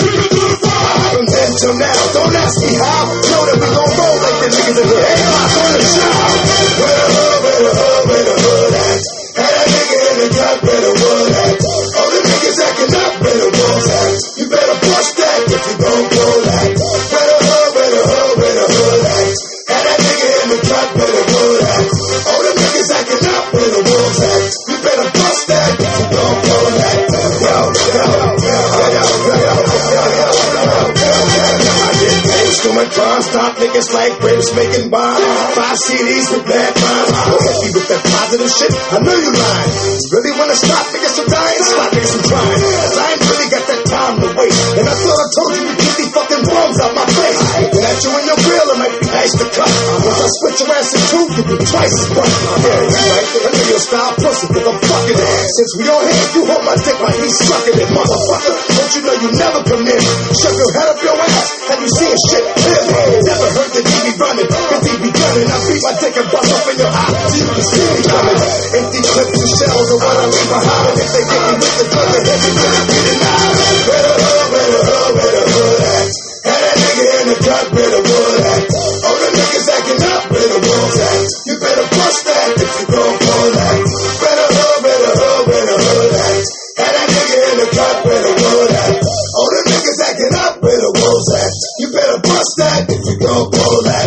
From then till now, don't ask me how. Know that we gon' roll like the niggas in here. Ain't my on the shout. Where the hood, where the hood, where the hood at? Had that nigga in the cut, where the wood at? All the niggas acting up, where the wolves at? You better push that if you gon' pull that. Where the hood, where the hood, where the hood at? Had that nigga in the cut, where the wood at? All the niggas acting up, where the wolves at? You better bust that if you gon' pull that. Yo, yo, yo, yo, yo, yo, yo, yo, yo. I get paid, doing crime, stop niggas like grapes making wine. 5 CDs with bad rhymes. Don't hit me with that positive shit, I know you lying. You really wanna stop niggas from dying? Stop niggas from trying. Cause I ain't really got that time to wait. And I thought I told you to get these fucking worms out my face. Looking at you in your grill, it might be nice to cut. Once I switch your ass to two, you be twice as much. Yeah, you right. I know your style pussy, cause I'm fucking it. Since we on here, you hold my dick like he's sucking it, motherfucker. Don't you know you never come near? Shove your head up your ass. Have you seen shit clearly? Never heard the DB running, cause he be gunning. I beat my dick and bust up in your eye, so you can see me coming. Empty clips and shells are what I leave behind. And if they get me with the gun, they hit me with it, get it now. Where the hood, where the hood, where the hood at? Had that nigga in the cut, where the wood at? All the niggas acting up, where the wolves at? You better bust that if you gon' pull that. Where the hood, where the hood, where the hood at? Had that nigga in the cut, where the wood at? All the niggas acting up, where the wolves at? You better bust that if you gon' pull that.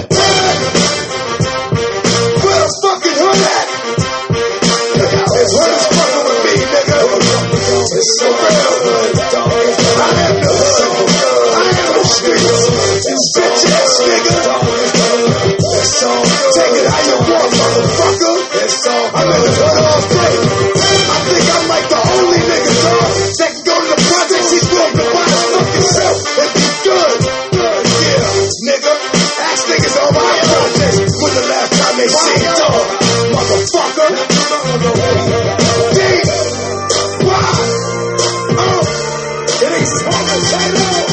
Where the fucking hood at? It's where it's fucking with me, nigga. It's so real. I have no soul. I have no streets. You bitch ass nigga. It's all. Take it how you want, motherfucker. It's all. I'm in the hood all day. I think I'm like the only nigga, dog, that can go to the projects. He's willing to buy his fucking self and be good. Yeah, nigga. Ask niggas on my projects when the last time they seen dog, motherfucker. D. Why? It ain't small as hell.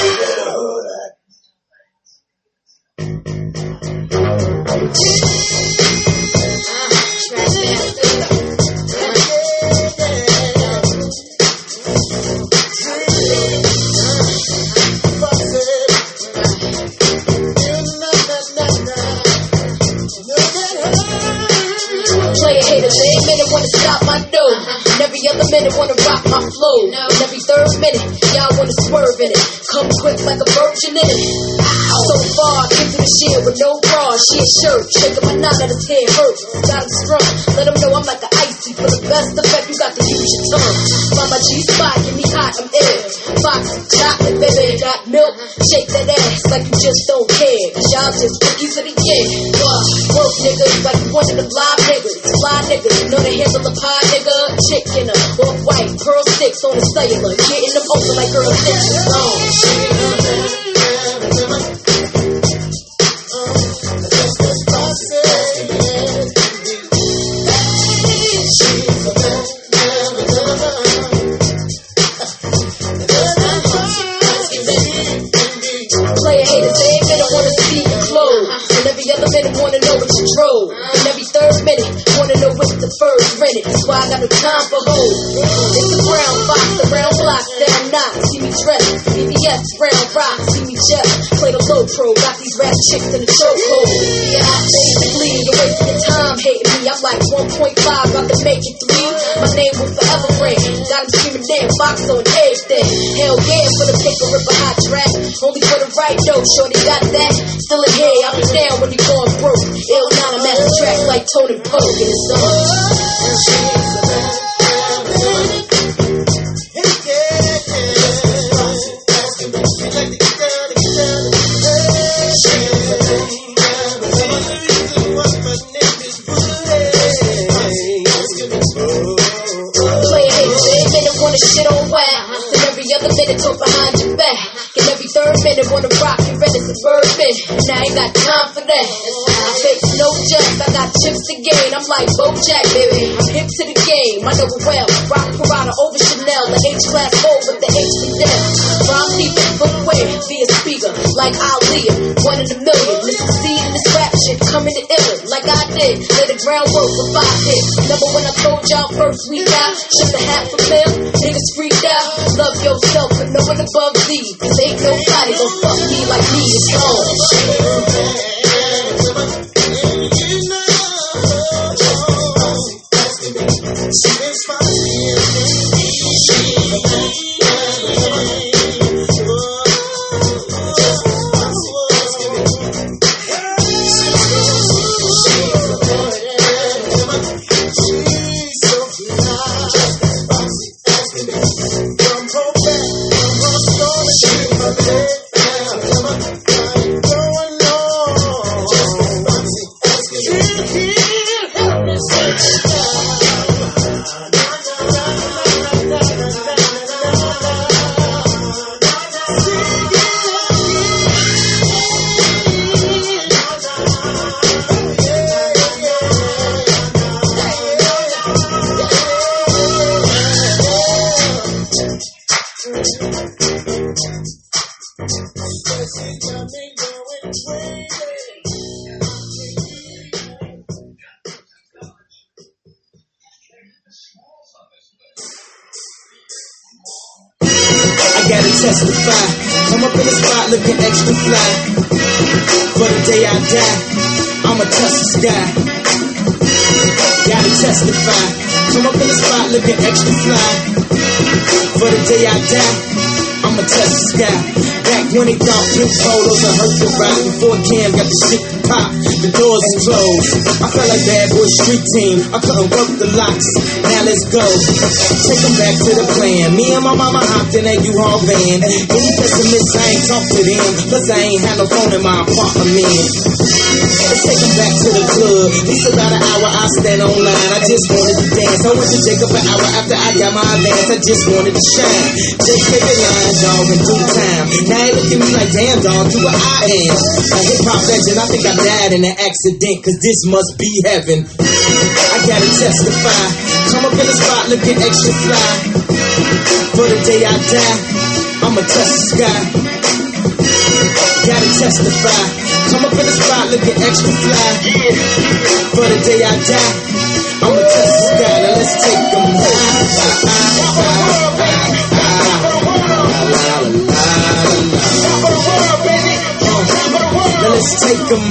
Player haters, every minute wanna stop my dough. And every other minute wanna rock my flow. And every third minute, y'all wanna swerve in it. Come quick like a virgin in it. So far, get through the shit with no bra. She a shirt, shaking my knot at his head hurt. Got him strung, let him know I'm like an icy. For the best effect, you got to use your tongue. Find my G-spot, get me hot, I'm ill. Box of chocolate, baby, got milk. Shake that ass like you just don't care. Cause y'all just cookies of the year. Work niggas like you one of the live niggas. Fly niggas, know they handle the pie nigga. Chicken, off-white, pearl sticks on the cellular. Getting them open like girl stitches. Player haters, every minute wanna see you close. And every other minute wanna know what you drove. And every third minute wanna know what's the first rented. That's why I got no time for hoes. It's the brown fox, the brown block, down knock. See me dressed, BBS, brown rock. See me jet, play the low pro. Got these rap chicks in the chokehold. Yeah, basically, you're wasting your time hating me. I'm like 1.5, about to make it 3. My name will forever ring. Got him screaming damn box on everything. Hell yeah, for the paper, rip a hot track. Only for the right note, shorty got that. Still in here, I'll be down when you going broke. Ill not a master track like Tony Pogue and it's on. Player haters, every minute wanna shit on whack. And every other minute talk behind they wanna rock and red as a bourbon. And I ain't got time for that. I face no judge, I got chips to gain. I'm like Bojack, baby. I'm hip to the game, I know it well. Rock Prada over Chanel, the H-class over the H for them. Rhyme deep, footwear via speaker, like Aaliyah, 1 in a million. Listen to seed in this rap shit, coming to ill like I did. Lay the groundwork for 5 hits. Remember when I told y'all first week out, shipped a half a mil, niggas freaked out. Love yourself, but no one above thee. Cause ain't nobody gon' fuck me like me. It's on. Testify, come up in the spot looking extra fly. For the day I die, I'ma touch the sky. Gotta testify, come up in the spot looking extra fly. For the day I die, I'ma touch the sky. Back when they thought pink polos and hurt the rock, before Cam got the shit to pop, the doors is closed. I felt like Bad Boy Street Team, I couldn't work the locks. Now let's go, take them back to the plan. Me and my mama hopped in that U-Haul van. Any pessimists, I ain't talk to them, plus I ain't had no phone in my apartment. Let's take them back to the club. It's about an hour, I stand online. I just wanted to dance. I went to Jacob an hour after I got my advance. I just wanted to shine. Just take a line, dog, in due time. Now they look at me like, damn, dog, do what I am. A hip-hop legend, I think I died in an accident, cause this must be heaven. I gotta testify, come up in the spot looking extra fly. For the day I die, I'ma touch the sky. Gotta testify, come up in the spot looking extra fly. For the day I die, I'ma touch the sky. Now let's take them Now let's take them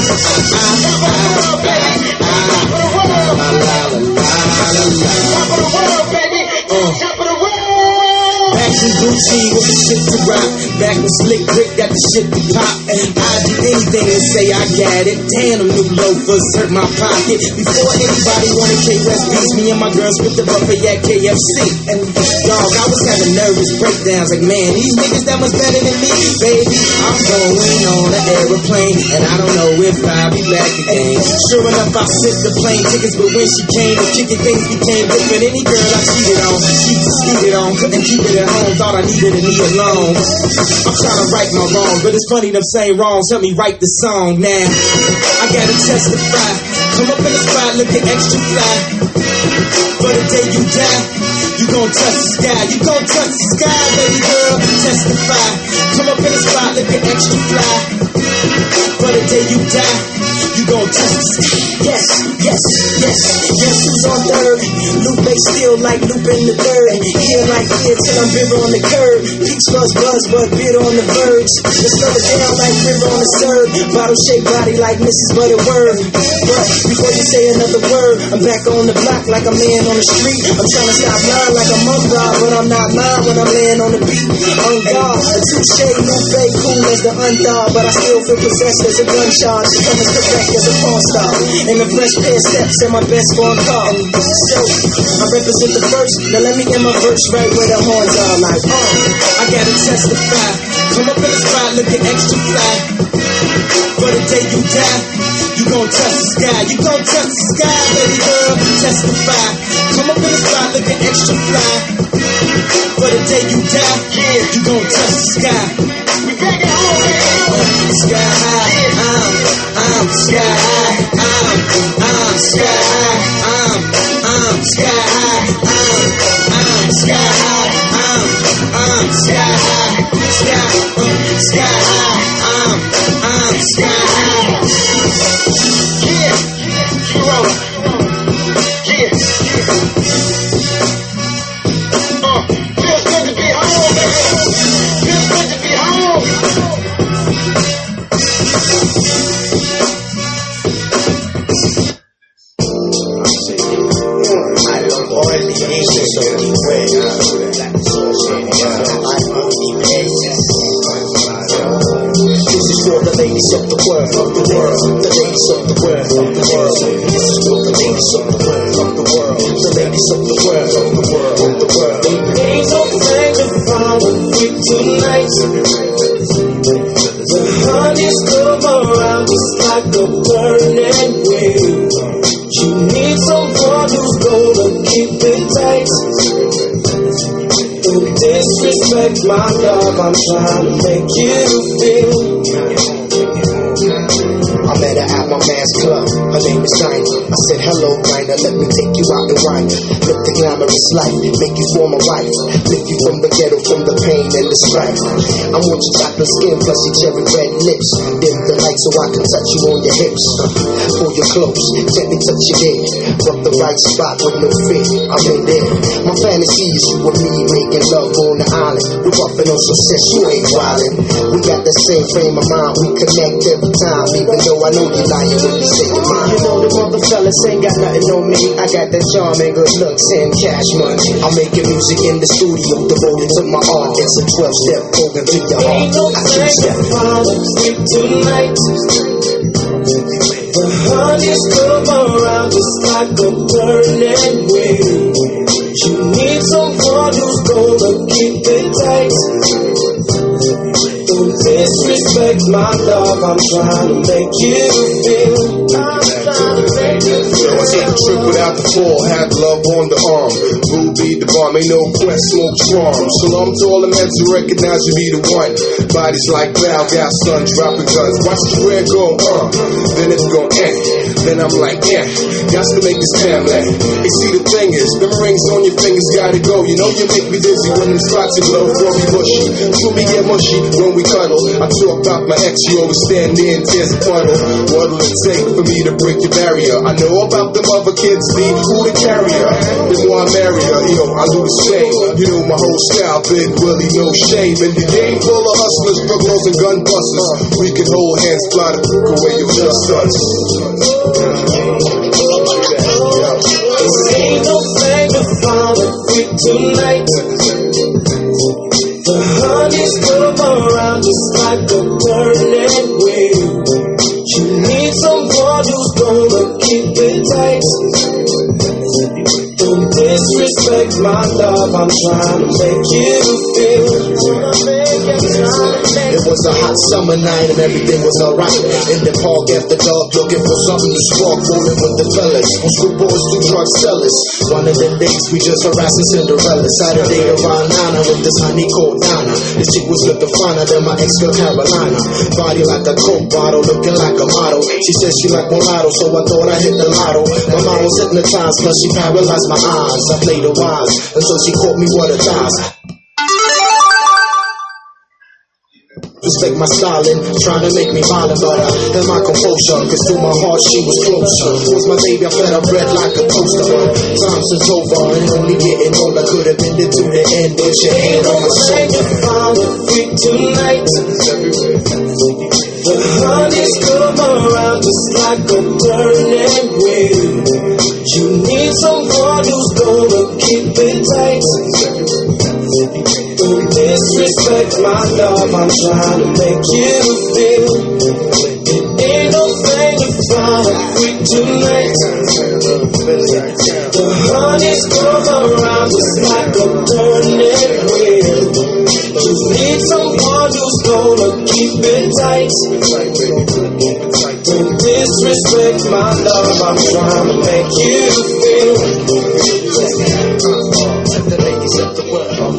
Back in Gucci with the shit to rock. Back when Slick Rick got the shit to pop. I'd do anything and say I got it. Damn, them new loafers hurt my pocket. Before anybody wanted K-West beats, me and my girls split the buffet at KFC. And dog, I was having nervous breakdowns. Like, man, these niggas that much better than me. Baby, I'm going on an aeroplane, and I don't know if I'll be back again. Sure enough, I sent the plane tickets, but when she came, the kicking things became different. Any girl I cheated on, she cheated on, couldn't keep it at home. Thought I needed a knee alone. I'm trying to right my wrongs, but it's funny them same wrongs help me write the song. Now I gotta testify, come up in the spot looking extra fly. For the day you die, you gon' touch the sky. You gon' touch the sky, baby girl. Testify, come up in the spot looking extra fly. For the day you die, you gon' touch the sky. Yes, yes, yes, yes, who's on third? Lupe still like Lupe in the third. Here like here till I'm bitter on the curb. Peach buzz, but bitter on the verge. Let's slow it down like river on the serve. Bottle shaped body like Mrs. Butterworth. But before you say another word, I'm back on the block like a man on the street. I'm trying to stop lying like a mum dog, but I'm not lying when I'm laying on the beat. On guard, a touche, Lupe, cool as the undog, but I still feel possessed as a gun charge. She coming correct as a porn star. And the fresh pair of steps and my best phone call. So, I represent the first. Now let me get my verse right where the horns are. Like, I gotta testify. Come up in the spot looking extra fly. For the day you die, you gon' touch the sky. You gon' touch the sky, baby girl. Testify. Come up in the spot looking extra fly. For the day you die, you gon' touch the sky. We back at home, baby. Sky high, I'm sky high. I'm sky high. I'm sky high. I'm sky high. I'm sky high. Sky high. I'm sky high. Yeah, keep rolling. Yeah. Feels good to be home, baby. Feels good to be home. I love all the nations of the world. This is for the ladies of the world, the ladies of the world, This is for the ladies of the world, the ladies of the world, Ain't no thing to follow with tonight. The honey's come around just like a burning wheel. You need someone who's gonna keep it tight. Don't disrespect my love, I'm trying to make you feel. I met her at my man's club, her name is Dinah. I said, hello, Dinah, let me take you out and wine. Live the glamorous life, make you for my wife. Lift you from the ghetto, from the pain and the strife. I want your chocolate skin, plus your cherry red lips. Dim the light so I can touch you on your hips. Pull you close, gently touch your head. Rub the right spot with no fear, I'm in there. My fantasy is you and me making love on the island. We're buffing on success, you ain't wildin'. We got the same frame of mind, we connect every time. Even though I know you lying when you say you're mine. You know the mother fellas ain't got nothing on me. I got that charm and good looks and cash money. I'm making music in the studio, devoted to my art. It's a 12-step program to your heart. Ain't no thing to follow with tonight. The honey's come around just like a burning wheel. You need someone who's gonna keep it tight. Don't disrespect my love, I'm trying to make you feel. I'm trying to make you feel. I took a trip without the fall, had love on the arm. Ruby the bomb, ain't no quest, smoke charm. Shalom to all the men to recognize you be the one. Bodies like Val, got sun dropping guns. Watch the red go, then it's gon' end. Then I'm like, yeah, got to make this jam land. You see the thing is, them rings on your fingers gotta go. You know you make me dizzy when them spots you blow for me bushy. You me get mushy when we cuddle. I talk about my ex, you always stand there and tears a puddle. What'll it take for me to break your barrier? I know about them other kids, Steve, who the carrier. The more I marry her, yo, I do the same. You know my whole style, Big Willie, no shame. In the game full of hustlers, burglars, and gun busters, we can hold hands, fly the fuck away your just us. Ain't no thing to follow with tonight. The honey's come around just like a burning wheel. You need someone who's gonna keep it tight. Don't disrespect my love, I'm trying to make you feel. It was a hot summer night and everything was alright. In the park after dark, looking for something to spark, rolling with the fellas. On street boys to drug sellers. One of them days we just harassing Cinderella. Saturday around 9 with this honey called Donna. This chick was looking finer than my ex-girl Carolina. Body like a Coke bottle, looking like a model. She said she liked mulatto, so I thought I hit the lotto. My mom was hypnotized, plus she paralyzed my eyes. I played the wise until she caught me what a thighs. Respect my styling, trying to make me violent, but I held my composure, cause through my heart she was closer. Was my baby, I fed her bread like a toaster. Times is over and only getting older. Could have been it to the end, but your hand on my shoulder. Tonight, the honey's come around just like a burning wheel. You need someone who's gonna keep it tight. Don't disrespect my love, I'm trying to make you feel. It ain't no thing to follow with tonight. The honey's come around just like a burning wheel. You need someone who's gonna keep it tight. Don't disrespect my love, I'm trying to make you feel. The ladies of the world.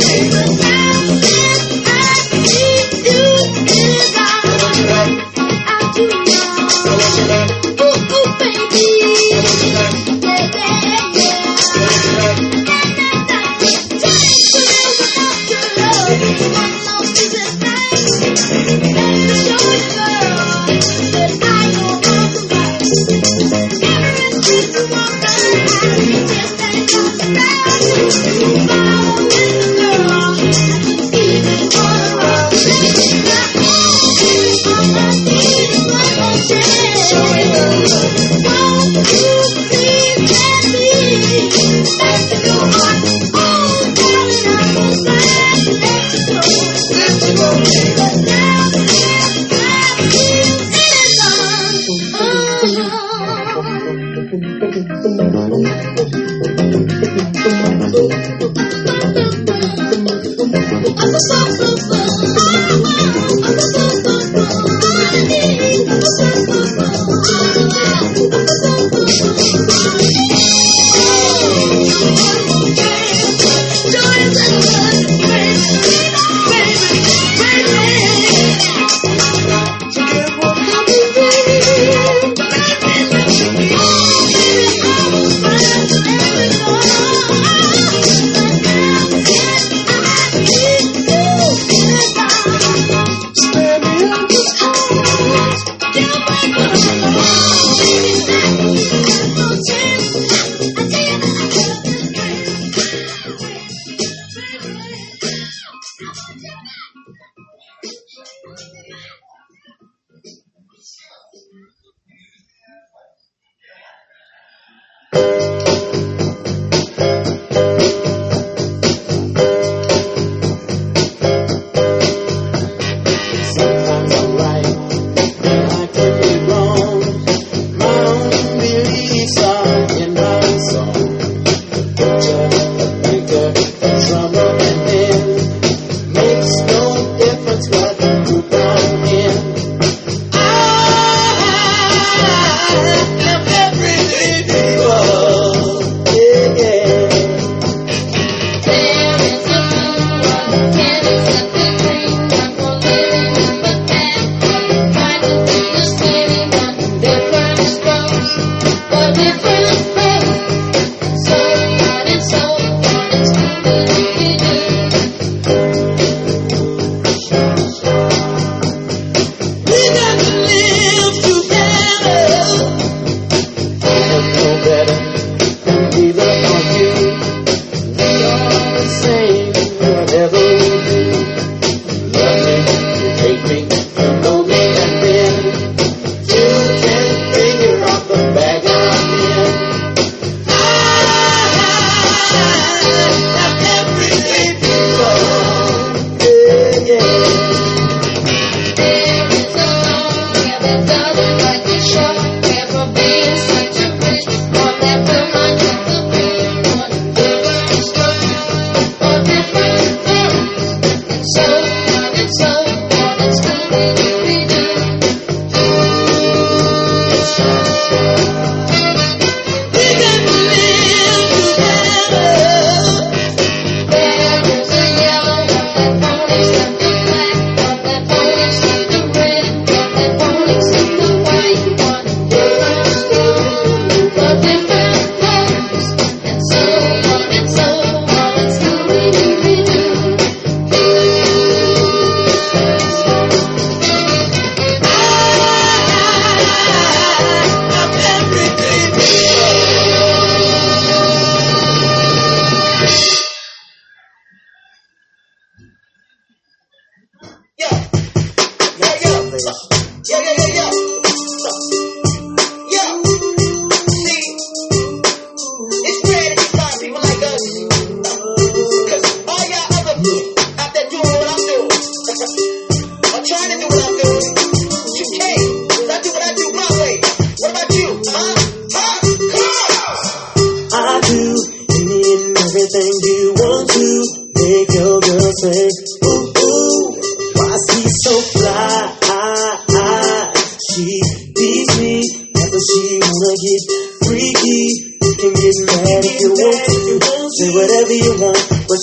Say whatever you want, but she still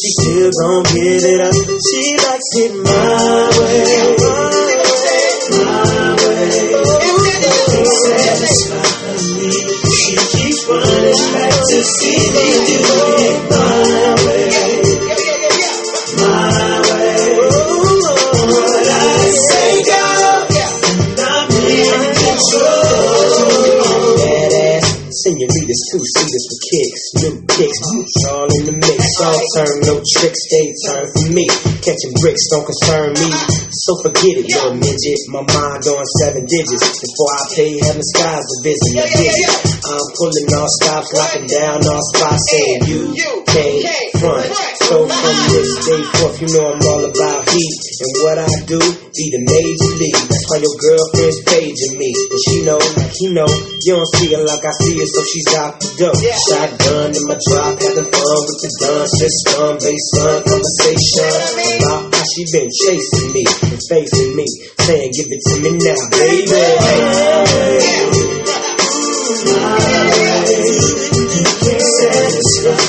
still gon' give it up. She likes it my way. My way. Can't satisfy me. She keeps running back to see me do it my way. My way. What I say, girl, and I'm in control. Senoritas, two-seaters with kicks, new kicks, all in the mix, all turn, no tricks, they turn for me. Catching bricks don't concern me, so forget it, little midget. My mind on 7 digits, before I pay heaven skies to visit my digit. I'm pulling all stops, locking down all spots, saying you can't front. So from this day forth, you know I'm all about heat, and what I do, be the major league. That's why your girlfriend's paging me, and she know, like you know, you don't see her like I see her, so she's out the door. Shotgun in my drop, having fun with the gun system, baseline conversation about how she been chasing me and facing me, saying give it to me now, baby. You can't satisfy